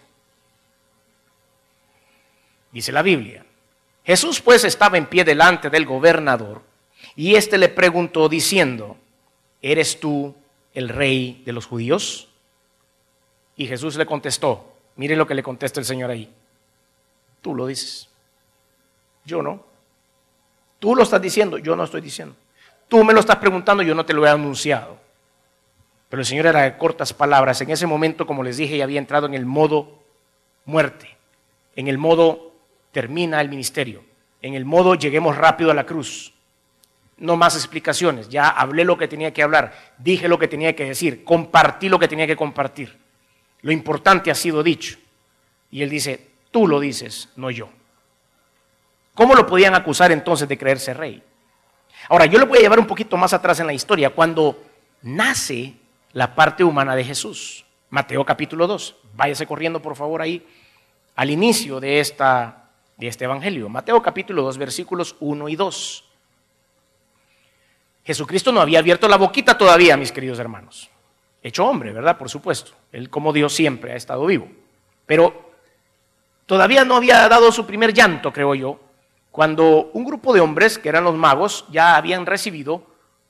Dice la Biblia: Jesús pues estaba en pie delante del gobernador, y éste le preguntó diciendo: ¿eres tú el rey de los judíos? Y Jesús le contestó, mire lo que le contesta el Señor ahí: tú lo dices, yo no. Tú lo estás diciendo, yo no estoy diciendo. Tú me lo estás preguntando, yo no te lo he anunciado. Pero el Señor era de cortas palabras. En ese momento, como les dije, ya había entrado en el modo muerte, en el modo termina el ministerio, en el modo lleguemos rápido a la cruz. No más explicaciones, ya hablé lo que tenía que hablar, dije lo que tenía que decir, compartí lo que tenía que compartir. Lo importante ha sido dicho. Y él dice, tú lo dices, no yo. ¿Cómo lo podían acusar entonces de creerse rey? Ahora, yo le voy a llevar un poquito más atrás en la historia, cuando nace la parte humana de Jesús. Mateo capítulo dos. Váyase corriendo, por favor, ahí, al inicio de, esta, de este evangelio. Mateo capítulo dos, versículos uno y dos. Jesucristo no había abierto la boquita todavía, mis queridos hermanos. Hecho hombre, ¿verdad? Por supuesto. Él, como Dios, siempre ha estado vivo. Pero todavía no había dado su primer llanto, creo yo, cuando un grupo de hombres, que eran los magos, ya habían recibido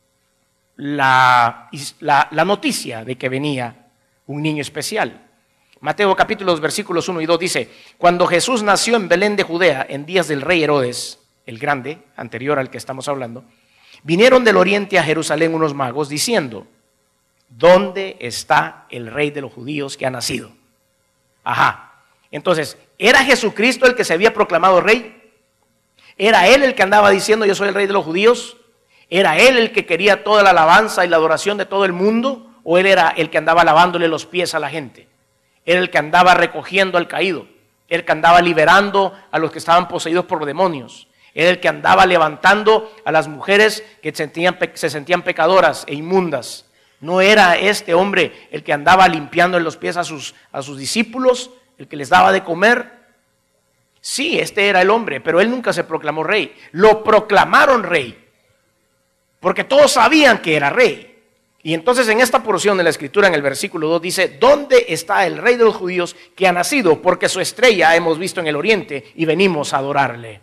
la, la, la noticia de que venía un niño especial. Mateo capítulo dos, versículos uno y dos dice: cuando Jesús nació en Belén de Judea, en días del rey Herodes, el grande, anterior al que estamos hablando, vinieron del oriente a Jerusalén unos magos diciendo: ¿dónde está el rey de los judíos que ha nacido? Ajá. Entonces, ¿era Jesucristo el que se había proclamado rey? ¿Era él el que andaba diciendo yo soy el rey de los judíos? ¿Era él el que quería toda la alabanza y la adoración de todo el mundo? ¿O él era el que andaba lavándole los pies a la gente? ¿Era el que andaba recogiendo al caído? ¿Era el que andaba liberando a los que estaban poseídos por demonios? ¿Era el que andaba levantando a las mujeres que se sentían, se sentían pecadoras e inmundas? ¿No era este hombre el que andaba limpiando los pies a sus, a sus discípulos, el que les daba de comer? Sí, este era el hombre, pero él nunca se proclamó rey. Lo proclamaron rey, porque todos sabían que era rey. Y entonces en esta porción de la Escritura, en el versículo dos, dice: ¿dónde está el rey de los judíos que ha nacido? Porque su estrella hemos visto en el oriente y venimos a adorarle.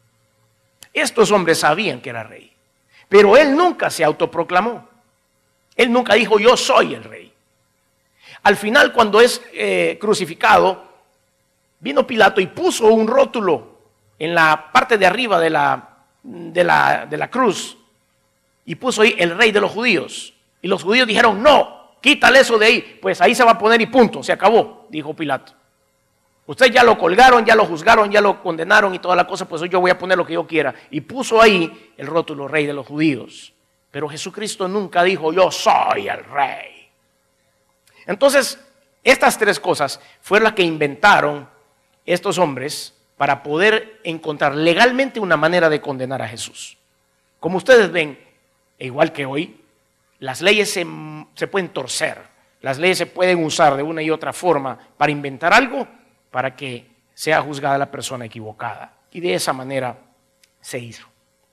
Estos hombres sabían que era rey, pero él nunca se autoproclamó. Él nunca dijo yo soy el rey. Al final, cuando es eh, crucificado, vino Pilato y puso un rótulo en la parte de arriba de la, de la, de la cruz y puso ahí el rey de los judíos. Y los judíos dijeron no, quítale eso de ahí, pues ahí se va a poner y punto, se acabó, dijo Pilato. Ustedes ya lo colgaron, ya lo juzgaron, ya lo condenaron y toda la cosa, pues yo voy a poner lo que yo quiera. Y puso ahí el rótulo rey de los judíos. Pero Jesucristo nunca dijo yo soy el rey. Entonces, estas tres cosas fueron las que inventaron estos hombres para poder encontrar legalmente una manera de condenar a Jesús. Como ustedes ven, igual que hoy, las leyes se, se pueden torcer, las leyes se pueden usar de una y otra forma para inventar algo para que sea juzgada la persona equivocada. Y de esa manera se hizo.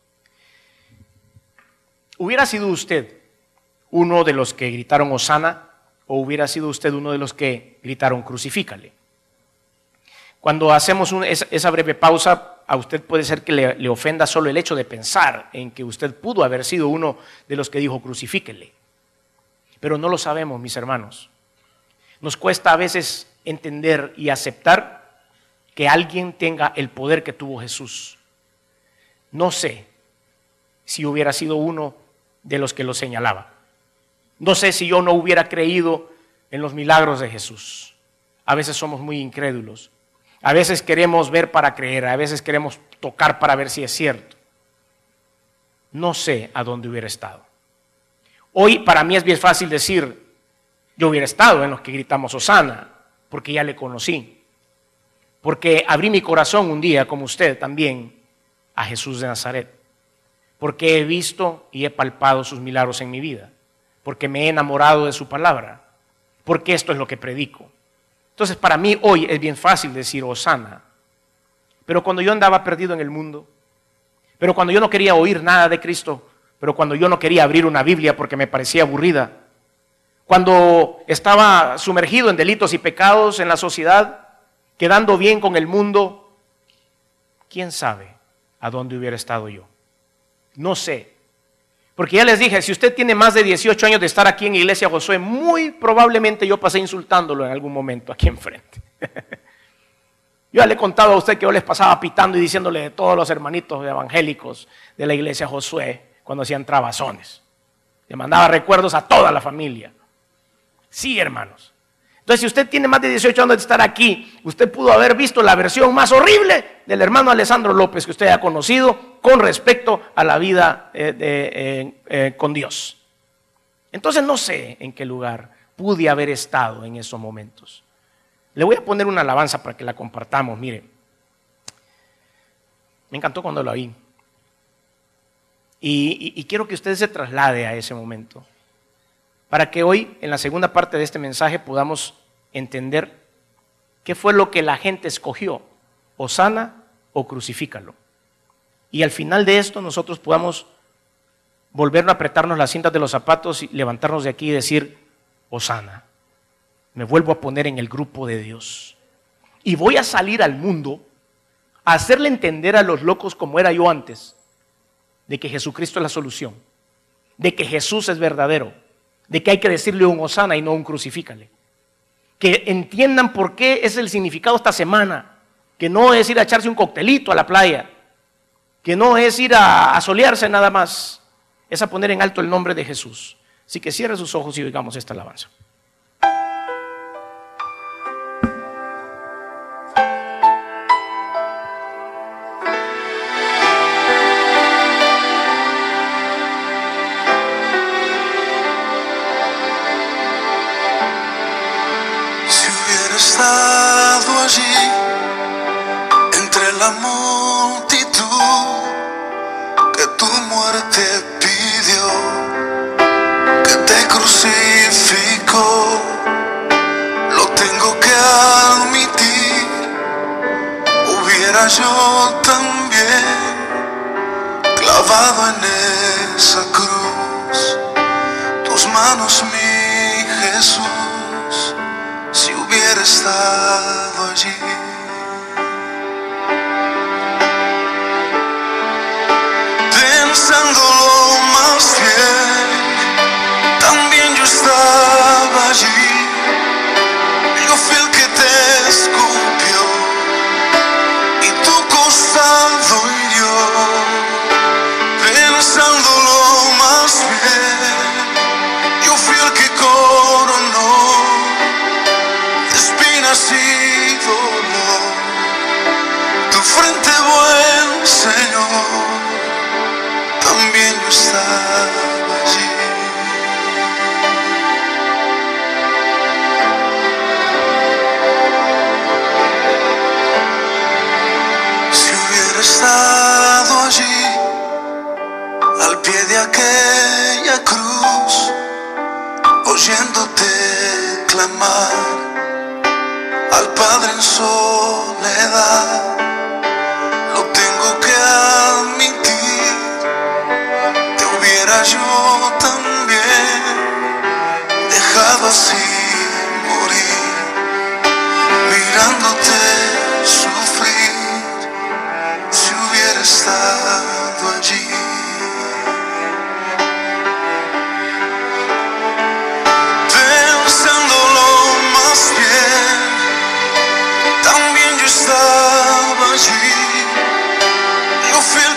¿Hubiera sido usted uno de los que gritaron Hosana o hubiera sido usted uno de los que gritaron crucifícale? Cuando hacemos un, esa, esa breve pausa, a usted puede ser que le, le ofenda solo el hecho de pensar en que usted pudo haber sido uno de los que dijo crucifíquele. Pero no lo sabemos, mis hermanos. Nos cuesta a veces entender y aceptar que alguien tenga el poder que tuvo Jesús. No sé si hubiera sido uno de los que lo señalaba. No sé si yo no hubiera creído en los milagros de Jesús. A veces somos muy incrédulos. A veces queremos ver para creer, a veces queremos tocar para ver si es cierto. No sé a dónde hubiera estado. Hoy para mí es bien fácil decir, yo hubiera estado en los que gritamos Hosana, porque ya le conocí. Porque abrí mi corazón un día, como usted también, a Jesús de Nazaret. Porque he visto y he palpado sus milagros en mi vida. Porque me he enamorado de su palabra. Porque esto es lo que predico. Entonces, para mí hoy es bien fácil decir Hosana. Pero cuando yo andaba perdido en el mundo, pero cuando yo no quería oír nada de Cristo, pero cuando yo no quería abrir una Biblia porque me parecía aburrida, cuando estaba sumergido en delitos y pecados en la sociedad, quedando bien con el mundo, ¿quién sabe a dónde hubiera estado yo? No sé. Porque ya les dije, si usted tiene más de dieciocho años de estar aquí en Iglesia Josué, muy probablemente yo pasé insultándolo en algún momento aquí enfrente. Yo ya le he contado a usted que yo les pasaba pitando y diciéndole de todos los hermanitos evangélicos de la Iglesia Josué cuando hacían trabazones. Le mandaba recuerdos a toda la familia. Sí, hermanos. Entonces, si usted tiene más de dieciocho años de estar aquí, usted pudo haber visto la versión más horrible del hermano Alessandro López que usted ha conocido con respecto a la vida eh, de, eh, eh, con Dios. Entonces, no sé en qué lugar pude haber estado en esos momentos. Le voy a poner una alabanza para que la compartamos. Mire, me encantó cuando lo oí. Y, y, y quiero que usted se traslade a ese momento, para que hoy, en la segunda parte de este mensaje, podamos entender qué fue lo que la gente escogió, Hosana o crucifícalo. Y al final de esto nosotros podamos volver a apretarnos las cintas de los zapatos y levantarnos de aquí y decir, Hosana, me vuelvo a poner en el grupo de Dios. Y voy a salir al mundo a hacerle entender a los locos como era yo antes, de que Jesucristo es la solución, de que Jesús es verdadero, de que hay que decirle un Hosana y no un crucifícale. Que entiendan por qué es el significado esta semana, que no es ir a echarse un coctelito a la playa, que no es ir a, a solearse nada más, es a poner en alto el nombre de Jesús. Así que cierre sus ojos y oigamos esta alabanza. Estado allí entre la multitud que tu muerte pidió, que te crucificó, lo tengo que admitir. Hubiera yo también clavado en esa cruz tus manos, mi Jesús, si hubiera estado allí. Pensándolo más bien, también yo estaba allí. Yo fui el que te escupió y tu costado hirió. Pensándolo más bien, yo fui el que coronó y dolor tu frente, buen Señor, también yo estaba allí. Si hubiera estado allí al pie de aquella cruz, oyéndote clamar al Padre en soledad, lo tengo que admitir, te hubiera yo también dejado así morir, mirándote sufrir, si hubiera estado allí. Pensándolo más bien, también yo estaba allí. Yo fui el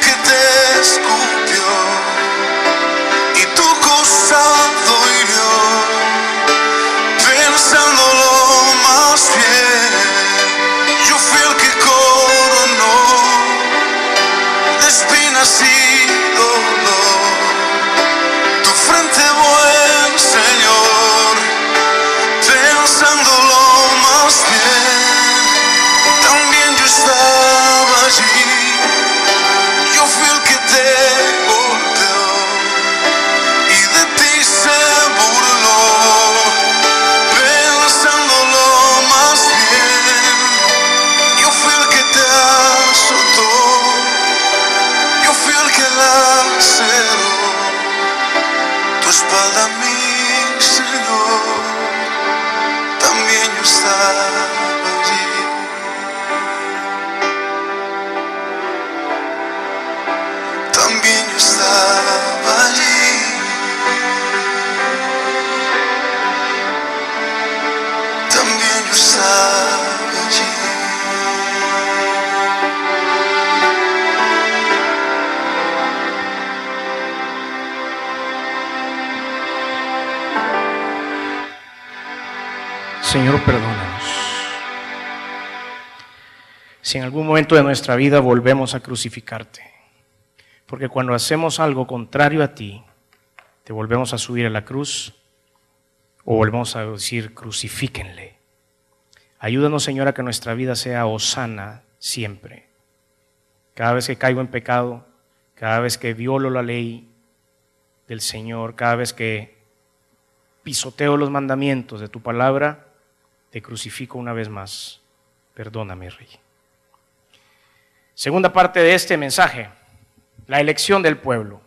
te golpeó y de ti se burló, pensándolo más bien. Yo fui el que te azotó, yo fui el que laceró tu espalda, mi Señor. También yo estaba allí. También yo estaba allí. También yo estaba allí. Señor, perdónanos. Si en algún momento de nuestra vida volvemos a crucificarte, porque cuando hacemos algo contrario a ti, te volvemos a subir a la cruz o volvemos a decir crucifíquenle. Ayúdanos, Señor, a que nuestra vida sea hosana siempre. Cada vez que caigo en pecado, cada vez que violo la ley del Señor, cada vez que pisoteo los mandamientos de tu palabra, te crucifico una vez más. Perdóname, Rey. Segunda parte de este mensaje, la elección del pueblo.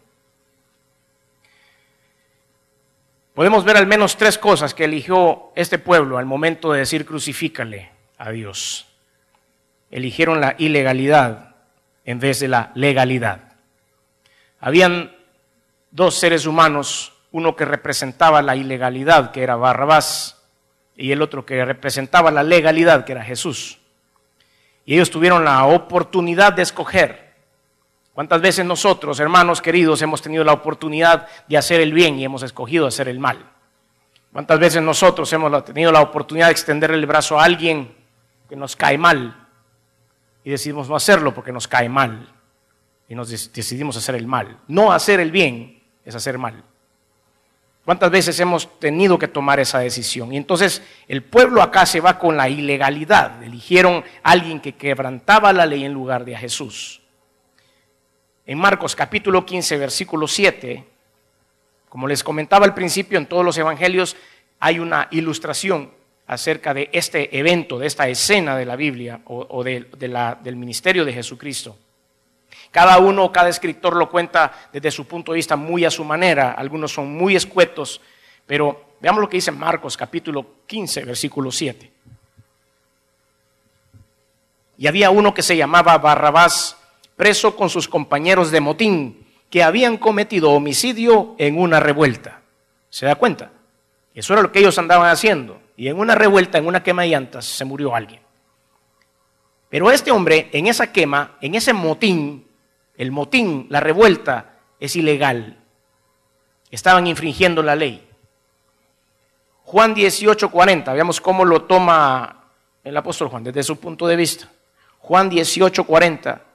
Podemos ver al menos tres cosas que eligió este pueblo al momento de decir crucifícale a Dios. Eligieron la ilegalidad en vez de la legalidad. Habían dos seres humanos, uno que representaba la ilegalidad, que era Barrabás, y el otro que representaba la legalidad, que era Jesús. Y ellos tuvieron la oportunidad de escoger. ¿Cuántas veces nosotros, hermanos queridos, hemos tenido la oportunidad de hacer el bien y hemos escogido hacer el mal? ¿Cuántas veces nosotros hemos tenido la oportunidad de extender el brazo a alguien que nos cae mal y decidimos no hacerlo porque nos cae mal y nos decidimos hacer el mal? No hacer el bien es hacer mal. ¿Cuántas veces hemos tenido que tomar esa decisión? Y entonces el pueblo acá se va con la ilegalidad. Eligieron a alguien que quebrantaba la ley en lugar de a Jesús. En Marcos capítulo quince, versículo siete, como les comentaba al principio, en todos los evangelios hay una ilustración acerca de este evento, de esta escena de la Biblia o, o de, de la, del ministerio de Jesucristo. Cada uno, cada escritor lo cuenta desde su punto de vista muy a su manera. Algunos son muy escuetos, pero veamos lo que dice Marcos capítulo quince, versículo siete. Y había uno que se llamaba Barrabás, preso con sus compañeros de motín, que habían cometido homicidio en una revuelta. ¿Se da cuenta? Eso era lo que ellos andaban haciendo. Y en una revuelta, en una quema de llantas, se murió alguien. Pero este hombre, en esa quema, en ese motín, el motín, la revuelta, es ilegal. Estaban infringiendo la ley. Juan dieciocho, cuarenta, veamos cómo lo toma el apóstol Juan desde su punto de vista. Juan dieciocho, cuarenta.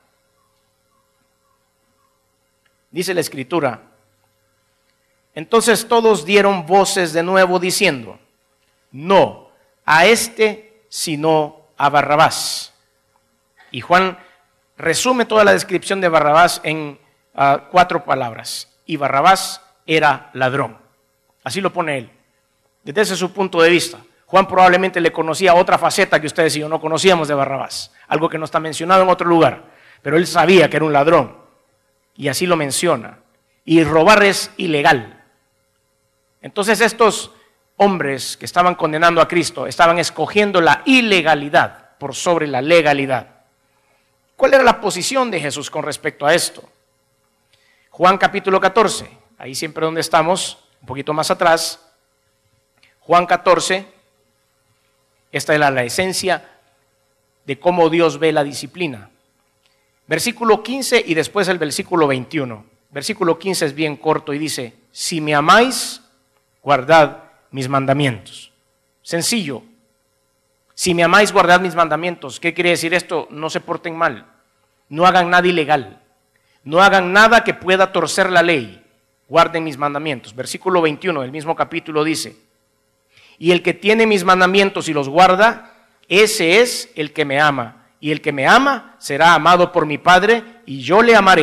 Dice la Escritura: entonces todos dieron voces de nuevo diciendo: no a este, sino a Barrabás. Y Juan resume toda la descripción de Barrabás en uh, cuatro palabras. Y Barrabás era ladrón. Así lo pone él. Desde ese su punto de vista. Juan probablemente le conocía otra faceta que ustedes y yo no conocíamos de Barrabás. Algo que no está mencionado en otro lugar. Pero él sabía que era un ladrón. Y así lo menciona. Y robar es ilegal. Entonces estos hombres que estaban condenando a Cristo estaban escogiendo la ilegalidad por sobre la legalidad. ¿Cuál era la posición de Jesús con respecto a esto? Juan capítulo catorce, ahí siempre donde estamos, un poquito más atrás. Juan catorce, esta es la, la esencia de cómo Dios ve la disciplina. Versículo quince y después el versículo veintiuno. Versículo quince es bien corto y dice: si me amáis, guardad mis mandamientos. Sencillo. Si me amáis, guardad mis mandamientos. ¿Qué quiere decir esto? No se porten mal. No hagan nada ilegal. No hagan nada que pueda torcer la ley. Guarden mis mandamientos. Versículo veintiuno del mismo capítulo dice: y el que tiene mis mandamientos y los guarda, ese es el que me ama. Y el que me ama será amado por mi Padre, y yo le amaré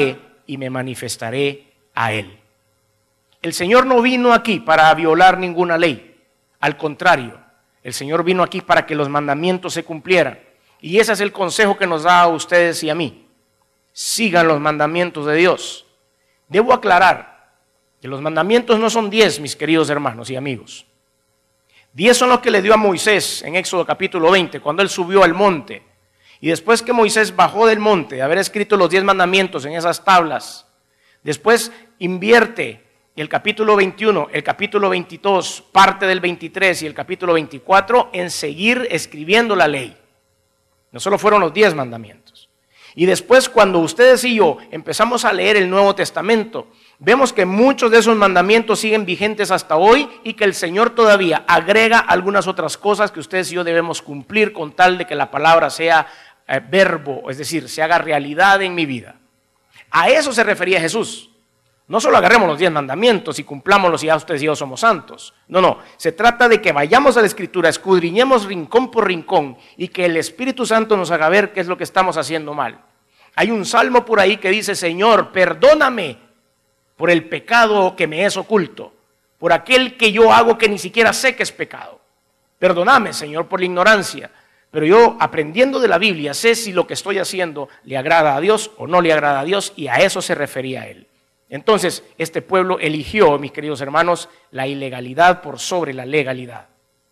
y me manifestaré a él. El Señor no vino aquí para violar ninguna ley. Al contrario, el Señor vino aquí para que los mandamientos se cumplieran. Y ese es el consejo que nos da a ustedes y a mí. Sigan los mandamientos de Dios. Debo aclarar que los mandamientos no son diez, mis queridos hermanos y amigos. Diez son los que le dio a Moisés en Éxodo capítulo veinte, cuando él subió al monte. Y después que Moisés bajó del monte, de haber escrito los diez mandamientos en esas tablas, después invierte el capítulo veintiuno, el capítulo veintidós, parte del veintitrés y el capítulo veinticuatro en seguir escribiendo la ley. No solo fueron los diez mandamientos. Y después, cuando ustedes y yo empezamos a leer el Nuevo Testamento, vemos que muchos de esos mandamientos siguen vigentes hasta hoy y que el Señor todavía agrega algunas otras cosas que ustedes y yo debemos cumplir con tal de que la palabra sea eh, verbo, es decir, se haga realidad en mi vida. A eso se refería Jesús. No solo agarremos los diez mandamientos y cumplámoslos y ya ustedes y yo somos santos. No, no, se trata de que vayamos a la Escritura, escudriñemos rincón por rincón y que el Espíritu Santo nos haga ver qué es lo que estamos haciendo mal. Hay un salmo por ahí que dice: Señor, perdóname por el pecado que me es oculto, por aquel que yo hago que ni siquiera sé que es pecado. Perdóname, Señor, por la ignorancia, pero yo, aprendiendo de la Biblia, sé si lo que estoy haciendo le agrada a Dios o no le agrada a Dios, y a eso se refería él. Entonces, este pueblo eligió, mis queridos hermanos, la ilegalidad por sobre la legalidad.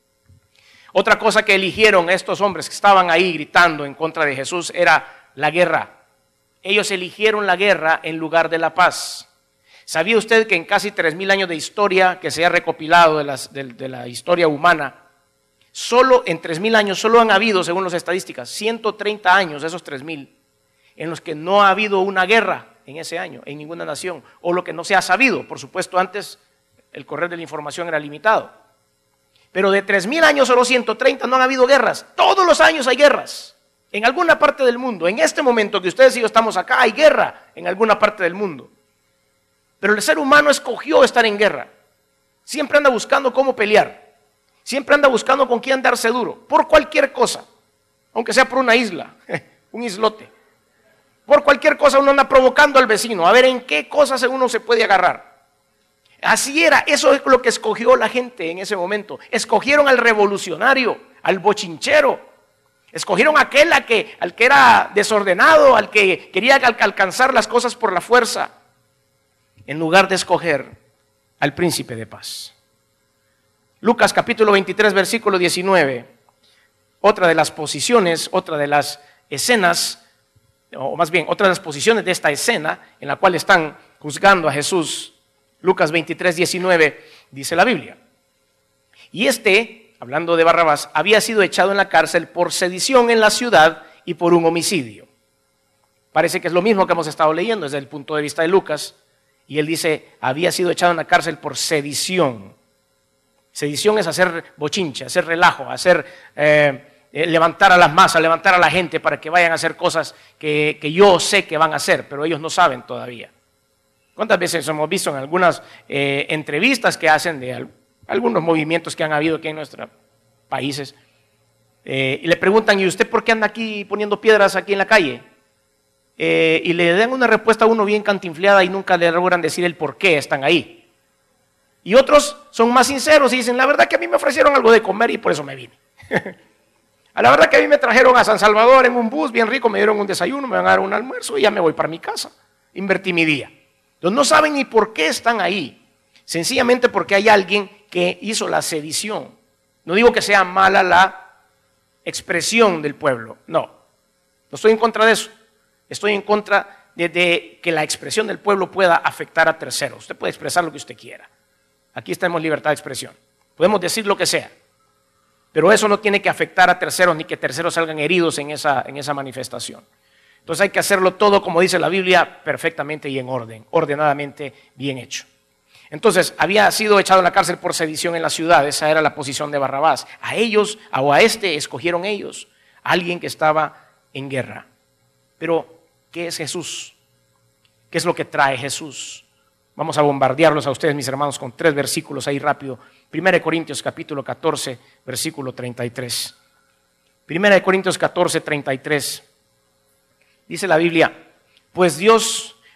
Otra cosa que eligieron estos hombres que estaban ahí gritando en contra de Jesús era la guerra. Ellos eligieron la guerra en lugar de la paz. ¿Sabía usted que en casi tres mil años de historia que se ha recopilado de, las, de, de la historia humana, solo en tres mil años, solo han habido, según las estadísticas, ciento treinta años de esos tres mil, en los que no ha habido una guerra en ese año, en ninguna nación, o lo que no se ha sabido? Por supuesto, antes el correr de la información era limitado. Pero de tres mil años, solo ciento treinta no han habido guerras. Todos los años hay guerras, en alguna parte del mundo. En este momento que ustedes y yo estamos acá, hay guerra en alguna parte del mundo. Pero el ser humano escogió estar en guerra. Siempre anda buscando cómo pelear. Siempre anda buscando con quién darse duro, por cualquier cosa, aunque sea por una isla, un islote. Por cualquier cosa uno anda provocando al vecino, a ver en qué cosas uno se puede agarrar. Así era, eso es lo que escogió la gente en ese momento. Escogieron al revolucionario, al bochinchero. Escogieron a aquel a que, al que era desordenado, al que quería alcanzar las cosas por la fuerza, en lugar de escoger al príncipe de paz. Lucas capítulo veintitrés, versículo diecinueve. Otra de las posiciones, otra de las escenas, o más bien, otra de las posiciones de esta escena en la cual están juzgando a Jesús. Lucas veintitrés, diecinueve, dice la Biblia: y este, hablando de Barrabás, había sido echado en la cárcel por sedición en la ciudad y por un homicidio. Parece que es lo mismo que hemos estado leyendo desde el punto de vista de Lucas. Y él dice, había sido echado en la cárcel por sedición. Sedición es hacer bochinche, hacer relajo, hacer... Eh, Eh, levantar a las masas, levantar a la gente para que vayan a hacer cosas que, que yo sé que van a hacer, pero ellos no saben todavía. ¿Cuántas veces hemos visto en algunas eh, entrevistas que hacen de al, algunos movimientos que han habido aquí en nuestros países? Eh, y le preguntan, ¿y usted por qué anda aquí poniendo piedras aquí en la calle? Eh, y le dan una respuesta a uno bien cantinfleada y nunca le logran decir el por qué están ahí. Y otros son más sinceros y dicen, la verdad que a mí me ofrecieron algo de comer y por eso me vine. A la verdad que a mí me trajeron a San Salvador en un bus bien rico, me dieron un desayuno, me van a dar un almuerzo y ya me voy para mi casa. Invertí mi día. Entonces no saben ni por qué están ahí. Sencillamente porque hay alguien que hizo la sedición. No digo que sea mala la expresión del pueblo, no. No estoy en contra de eso. Estoy en contra de, de que la expresión del pueblo pueda afectar a terceros. Usted puede expresar lo que usted quiera. Aquí tenemos libertad de expresión. Podemos decir lo que sea. Pero eso no tiene que afectar a terceros ni que terceros salgan heridos en esa, en esa manifestación. Entonces hay que hacerlo todo, como dice la Biblia, perfectamente y en orden, ordenadamente bien hecho. Entonces había sido echado en la cárcel por sedición en la ciudad, esa era la posición de Barrabás. A ellos, o a este, escogieron ellos, a alguien que estaba en guerra. Pero, ¿qué es Jesús? ¿Qué es lo que trae Jesús? Vamos a bombardearlos a ustedes, mis hermanos, con tres versículos ahí rápido. Primera de Corintios capítulo catorce, versículo treinta y tres. Primera de Corintios catorce, treinta y tres. Dice la Biblia, pues Dios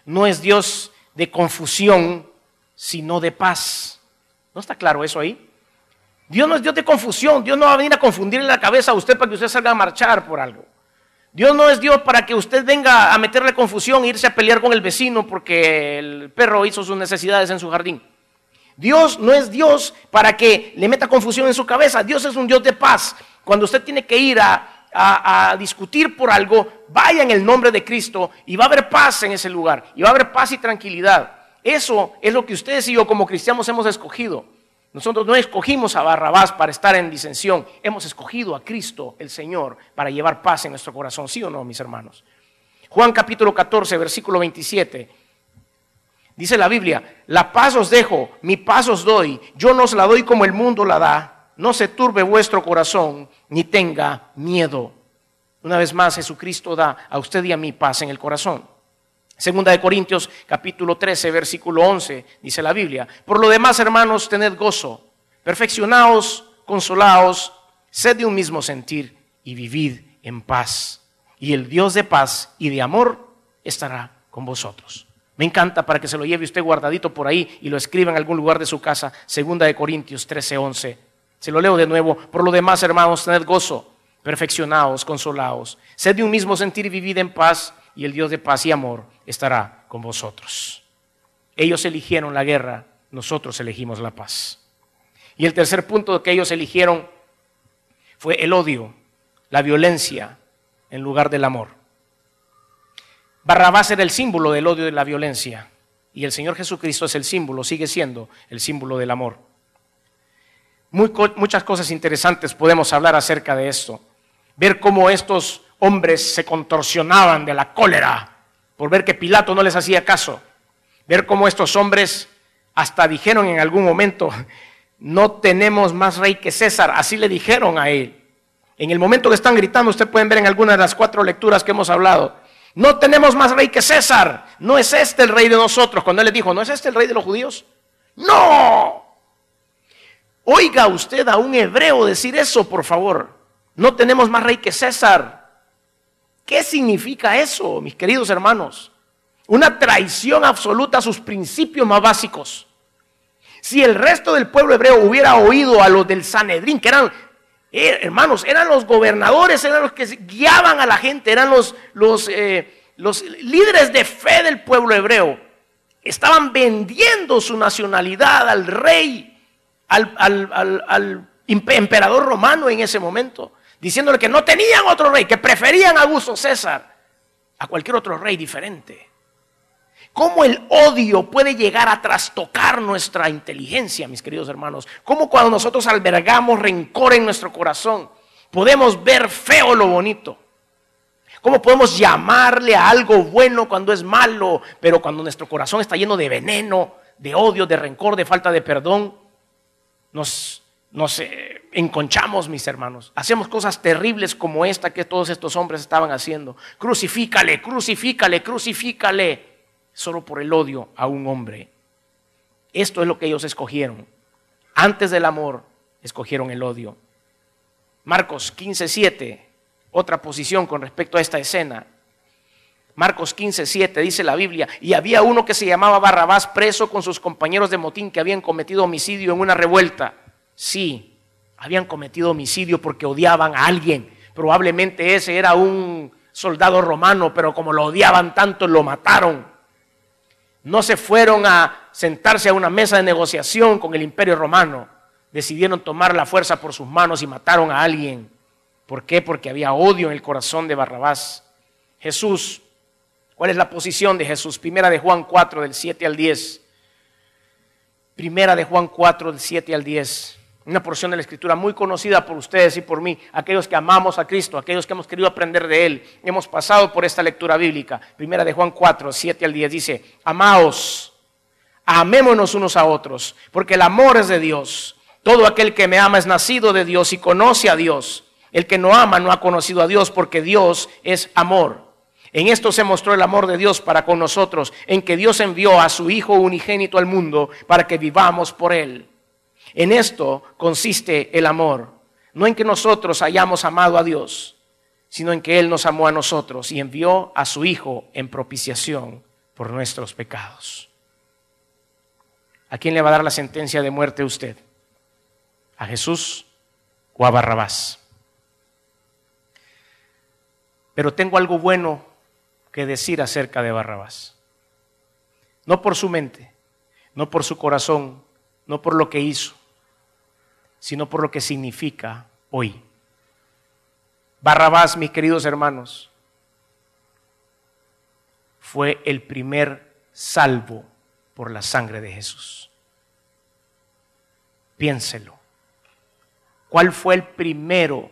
no es Dios de confusión, sino de paz. ¿No está claro eso ahí? Dios no es Dios de confusión. Dios no va a venir a confundirle la cabeza a usted para que usted salga a marchar por algo. Dios no es Dios para que usted venga a meterle confusión e irse a pelear con el vecino porque el perro hizo sus necesidades en su jardín. Dios no es Dios para que le meta confusión en su cabeza. Dios es un Dios de paz. Cuando usted tiene que ir a, a, a discutir por algo, vaya en el nombre de Cristo y va a haber paz en ese lugar. Y va a haber paz y tranquilidad. Eso es lo que ustedes y yo como cristianos hemos escogido. Nosotros no escogimos a Barrabás para estar en disensión. Hemos escogido a Cristo, el Señor, para llevar paz en nuestro corazón. ¿Sí o no, mis hermanos? Juan capítulo catorce, versículo veintisiete. Dice la Biblia: la paz os dejo, mi paz os doy. Yo no os la doy como el mundo la da. No se turbe vuestro corazón, ni tenga miedo. Una vez más, Jesucristo da a usted y a mí paz en el corazón. Segunda de Corintios capítulo trece, versículo once, dice la Biblia: por lo demás, hermanos, tened gozo, perfeccionaos, consolaos, sed de un mismo sentir y vivid en paz. Y el Dios de paz y de amor estará con vosotros. Me encanta, para que se lo lleve usted guardadito por ahí y lo escriba en algún lugar de su casa. Segunda de Corintios trece, once. Se lo leo de nuevo: por lo demás, hermanos, tened gozo, perfeccionaos, consolaos, sed de un mismo sentir y vivid en paz. Y el Dios de paz y amor estará con vosotros. Ellos eligieron la guerra, nosotros elegimos la paz. Y el tercer punto que ellos eligieron fue el odio, la violencia en lugar del amor. Barrabás era el símbolo del odio y de la violencia, y el Señor Jesucristo es el símbolo, sigue siendo el símbolo del amor. Muy, muchas cosas interesantes podemos hablar acerca de esto. Ver cómo estos hombres se contorsionaban de la cólera por ver que Pilato no les hacía caso. Ver cómo estos hombres hasta dijeron en algún momento: no tenemos más rey que César. Así le dijeron a él. En el momento que están gritando, ustedes pueden ver en alguna de las cuatro lecturas que hemos hablado: no tenemos más rey que César. No es este el rey de nosotros. Cuando él les dijo: ¿no es este el rey de los judíos? ¡No! Oiga usted a un hebreo decir eso, por favor. No tenemos más rey que César. ¿Qué significa eso, mis queridos hermanos? Una traición absoluta a sus principios más básicos. Si el resto del pueblo hebreo hubiera oído a los del Sanedrín, que eran, eh, hermanos, eran los gobernadores, eran los que guiaban a la gente, eran los, los, eh, los líderes de fe del pueblo hebreo, estaban vendiendo su nacionalidad al rey, al, al, al, al emperador romano en ese momento, diciéndole que no tenían otro rey, que preferían a Augusto César a cualquier otro rey diferente. ¿Cómo el odio puede llegar a trastocar nuestra inteligencia, mis queridos hermanos? ¿Cómo cuando nosotros albergamos rencor en nuestro corazón podemos ver feo lo bonito? ¿Cómo podemos llamarle a algo bueno cuando es malo, pero cuando nuestro corazón está lleno de veneno, de odio, de rencor, de falta de perdón? Nos... Nos eh, enconchamos, mis hermanos. Hacemos cosas terribles como esta que todos estos hombres estaban haciendo. Crucifícale, crucifícale, crucifícale. Solo por el odio a un hombre. Esto es lo que ellos escogieron. Antes del amor, escogieron el odio. Marcos quince, siete, otra posición con respecto a esta escena. Marcos quince, siete, dice la Biblia: y había uno que se llamaba Barrabás, preso con sus compañeros de motín, que habían cometido homicidio en una revuelta. Sí, habían cometido homicidio porque odiaban a alguien. Probablemente ese era un soldado romano, pero como lo odiaban tanto, lo mataron. No se fueron a sentarse a una mesa de negociación con el Imperio Romano. Decidieron tomar la fuerza por sus manos y mataron a alguien. ¿Por qué? Porque había odio en el corazón de Barrabás. Jesús, ¿cuál es la posición de Jesús? Primera de Juan cuatro, del siete al diez. Primera de Juan cuatro, del siete al diez. Una porción de la Escritura muy conocida por ustedes y por mí, aquellos que amamos a Cristo, aquellos que hemos querido aprender de Él. Hemos pasado por esta lectura bíblica. Primera de Juan cuatro, siete al diez dice: amaos, amémonos unos a otros, porque el amor es de Dios. Todo aquel que me ama es nacido de Dios y conoce a Dios. El que no ama no ha conocido a Dios, porque Dios es amor. En esto se mostró el amor de Dios para con nosotros, en que Dios envió a su Hijo unigénito al mundo para que vivamos por Él. En esto consiste el amor, no en que nosotros hayamos amado a Dios, sino en que Él nos amó a nosotros y envió a su Hijo en propiciación por nuestros pecados. ¿A quién le va a dar la sentencia de muerte usted? ¿A Jesús o a Barrabás? Pero tengo algo bueno que decir acerca de Barrabás. No por su mente, no por su corazón, no por lo que hizo, sino por lo que significa hoy. Barrabás, mis queridos hermanos, fue el primer salvo por la sangre de Jesús. Piénselo. ¿Cuál fue el primero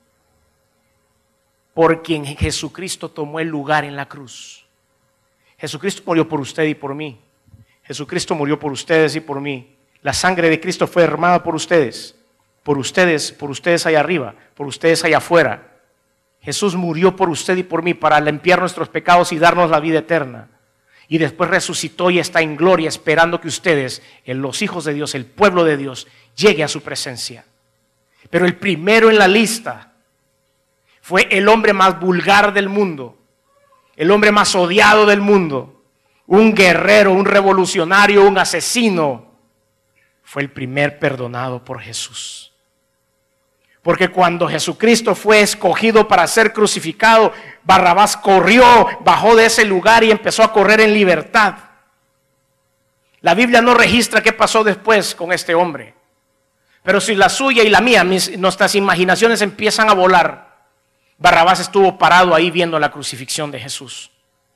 por quien Jesucristo tomó el lugar en la cruz? Jesucristo murió por usted y por mí. Jesucristo murió por ustedes y por mí. La sangre de Cristo fue derramada por ustedes, por ustedes, por ustedes allá arriba, por ustedes allá afuera. Jesús murió por usted y por mí para limpiar nuestros pecados y darnos la vida eterna. Y después resucitó y está en gloria esperando que ustedes, los hijos de Dios, el pueblo de Dios, llegue a su presencia. Pero el primero en la lista fue el hombre más vulgar del mundo, el hombre más odiado del mundo, un guerrero, un revolucionario, un asesino. Fue el primer perdonado por Jesús. Porque cuando Jesucristo fue escogido para ser crucificado, Barrabás corrió, bajó de ese lugar y empezó a correr en libertad. La Biblia no registra qué pasó después con este hombre. Pero si la suya y la mía, mis, nuestras imaginaciones empiezan a volar, Barrabás estuvo parado ahí viendo la crucifixión de Jesús.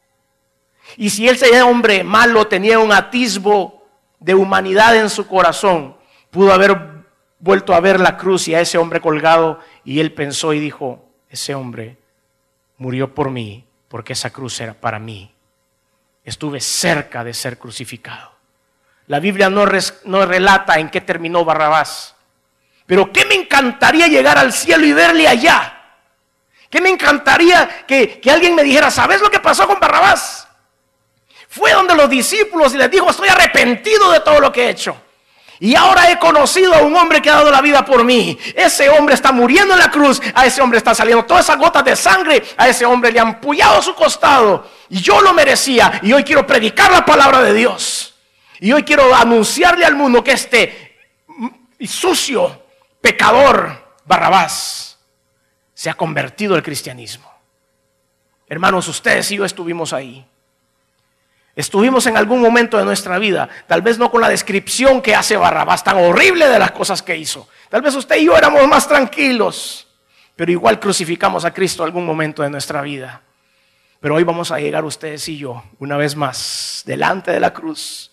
Y si ese hombre malo tenía un atisbo de humanidad en su corazón, pudo haber vuelto a ver la cruz y a ese hombre colgado, y él pensó y dijo: ese hombre murió por mí porque esa cruz era para mí. Estuve cerca de ser crucificado. La Biblia no, res, no relata en qué terminó Barrabás, pero qué me encantaría llegar al cielo y verle allá. Qué me encantaría que, que alguien me dijera: ¿sabes lo que pasó con Barrabás? Fue donde los discípulos y les dijo: estoy arrepentido de todo lo que he hecho. Y ahora he conocido a un hombre que ha dado la vida por mí. Ese hombre está muriendo en la cruz. A ese hombre está saliendo todas esas gotas de sangre. A ese hombre le han pullado su costado. Y yo lo merecía. Y hoy quiero predicar la palabra de Dios. Y hoy quiero anunciarle al mundo que este sucio pecador Barrabás se ha convertido al cristianismo. Hermanos, ustedes y yo estuvimos ahí. Estuvimos en algún momento de nuestra vida, tal vez no con la descripción que hace Barrabás tan horrible de las cosas que hizo. Tal vez usted y yo éramos más tranquilos, pero igual crucificamos a Cristo en algún momento de nuestra vida. Pero hoy vamos a llegar ustedes y yo, una vez más, delante de la cruz,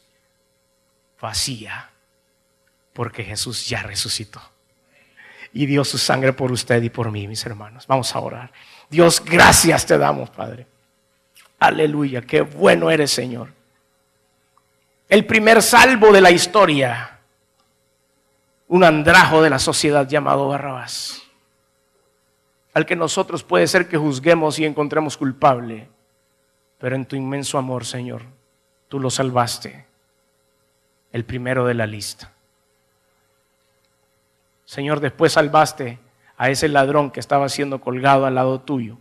vacía, porque Jesús ya resucitó y dio su sangre por usted y por mí, mis hermanos. Vamos a orar. Dios, gracias te damos, Padre. Aleluya, qué bueno eres, Señor. El primer salvo de la historia, un andrajo de la sociedad llamado Barrabás, al que nosotros puede ser que juzguemos y encontremos culpable, pero en tu inmenso amor, Señor, tú lo salvaste, el primero de la lista. Señor, después salvaste a ese ladrón que estaba siendo colgado al lado tuyo.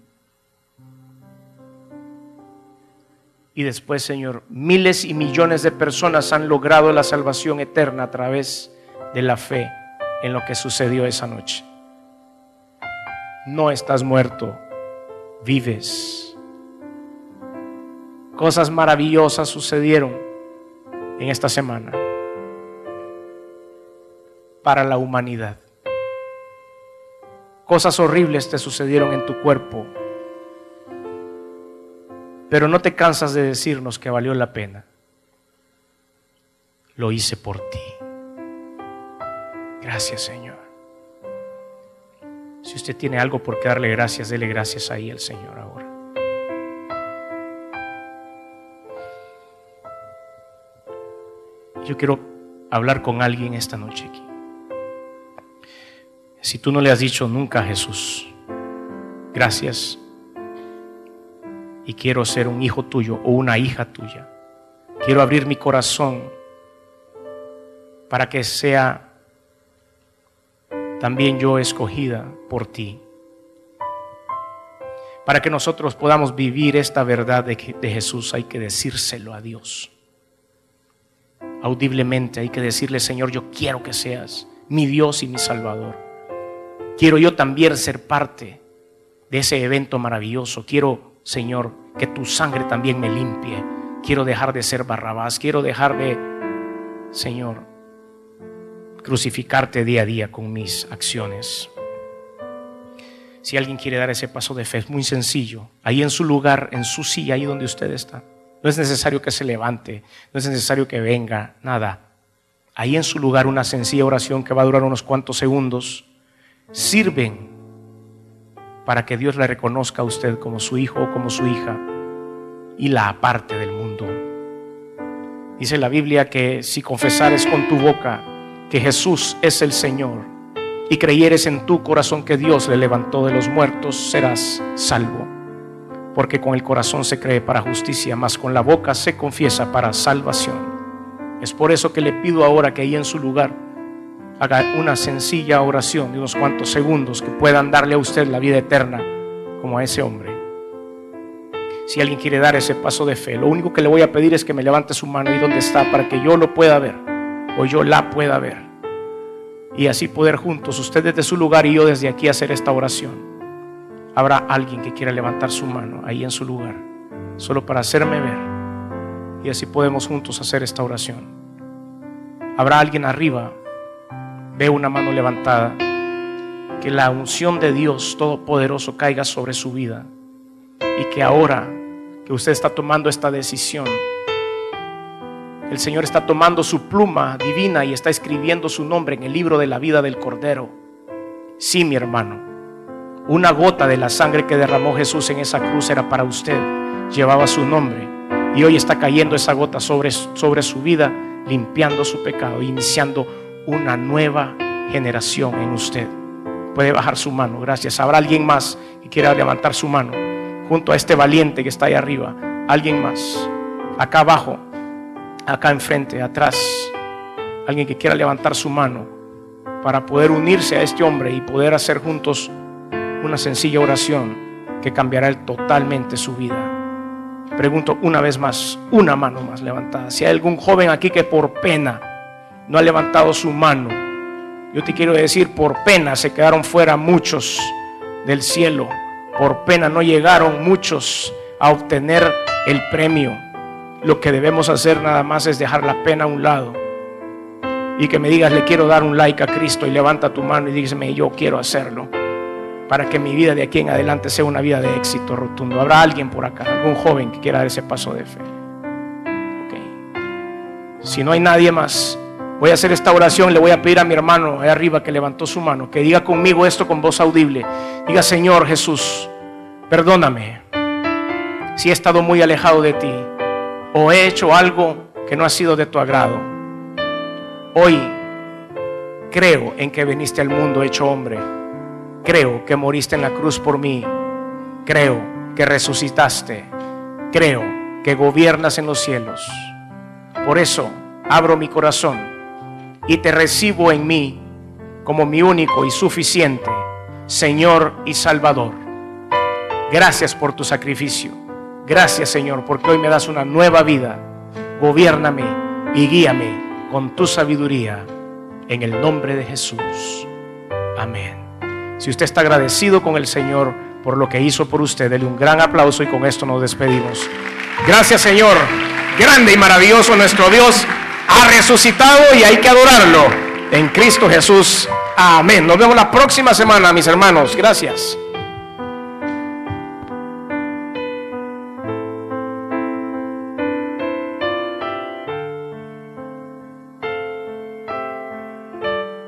Y después, Señor, miles y millones de personas han logrado la salvación eterna a través de la fe en lo que sucedió esa noche. No estás muerto, vives. Cosas maravillosas sucedieron en esta semana para la humanidad. Cosas horribles te sucedieron en tu cuerpo, pero no te cansas de decirnos que valió la pena. Lo hice por ti. Gracias, Señor. Si usted tiene algo por qué darle gracias, dele gracias ahí al Señor ahora. Yo quiero hablar con alguien esta noche aquí. Si tú no le has dicho nunca a Jesús, gracias, y quiero ser un hijo tuyo o una hija tuya, quiero abrir mi corazón para que sea también yo escogida por ti. Para que nosotros podamos vivir esta verdad de, de Jesús, hay que decírselo a Dios. Audiblemente hay que decirle: Señor, yo quiero que seas mi Dios y mi Salvador. Quiero yo también ser parte de ese evento maravilloso. Quiero, Señor, que tu sangre también me limpie. Quiero dejar de ser Barrabás. Quiero dejar de, Señor, crucificarte día a día con mis acciones. Si alguien quiere dar ese paso de fe, es muy sencillo. Ahí en su lugar, en su silla, ahí donde usted está. No es necesario que se levante, no es necesario que venga, nada. Ahí en su lugar, una sencilla oración que va a durar unos cuantos segundos, sirven para que Dios le reconozca a usted como su hijo o como su hija y la aparte del mundo. Dice la Biblia que si confesares con tu boca que Jesús es el Señor y creyeres en tu corazón que Dios le levantó de los muertos, serás salvo. Porque con el corazón se cree para justicia, mas con la boca se confiesa para salvación. Es por eso que le pido ahora que ahí en su lugar haga una sencilla oración de unos cuantos segundos que puedan darle a usted la vida eterna como a ese hombre. Si alguien quiere dar ese paso de fe, lo único que le voy a pedir es que me levante su mano ahí donde está para que yo lo pueda ver o yo la pueda ver. Y así poder juntos, usted desde su lugar y yo desde aquí, hacer esta oración. Habrá alguien que quiera levantar su mano ahí en su lugar, solo para hacerme ver, y así podemos juntos hacer esta oración. Habrá alguien arriba, veo una mano levantada. Que la unción de Dios Todopoderoso caiga sobre su vida, y que ahora que usted está tomando esta decisión, el Señor está tomando su pluma divina y está escribiendo su nombre en el libro de la vida del Cordero. Sí, mi hermano, una gota de la sangre que derramó Jesús en esa cruz era para usted, llevaba su nombre, y hoy está cayendo esa gota sobre, sobre su vida, limpiando su pecado, iniciando una nueva generación en usted. Puede bajar su mano, gracias. Habrá alguien más que quiera levantar su mano junto a este valiente que está ahí arriba. Alguien más, acá abajo, acá enfrente, atrás. Alguien que quiera levantar su mano para poder unirse a este hombre y poder hacer juntos una sencilla oración que cambiará totalmente su vida. Pregunto una vez más, una mano más levantada. Si hay algún joven aquí que por pena no ha levantado su mano, yo te quiero decir, por pena se quedaron fuera muchos del cielo. Por pena no llegaron muchos a obtener el premio. Lo que debemos hacer nada más es dejar la pena a un lado y que me digas: le quiero dar un like a Cristo, y levanta tu mano y dígame: yo quiero hacerlo, para que mi vida de aquí en adelante sea una vida de éxito rotundo. ¿Habrá alguien por acá, algún joven que quiera dar ese paso de fe? Okay. Si no hay nadie más, voy a hacer esta oración. Le voy a pedir a mi hermano ahí arriba que levantó su mano, que diga conmigo esto con voz audible. Diga: Señor Jesús, perdóname si he estado muy alejado de ti o he hecho algo que no ha sido de tu agrado. Hoy creo en que viniste al mundo hecho hombre. Creo que moriste en la cruz por mí. Creo que resucitaste. Creo que gobiernas en los cielos. Por eso abro mi corazón y te recibo en mí como mi único y suficiente Señor y Salvador. Gracias por tu sacrificio. Gracias, Señor, porque hoy me das una nueva vida. Gobiérname y guíame con tu sabiduría, en el nombre de Jesús. Amén. Si usted está agradecido con el Señor por lo que hizo por usted, dele un gran aplauso, y con esto nos despedimos. Gracias, Señor. Grande y maravilloso nuestro Dios ha resucitado y hay que adorarlo en Cristo Jesús. Amén. Nos vemos la próxima semana, mis hermanos. Gracias.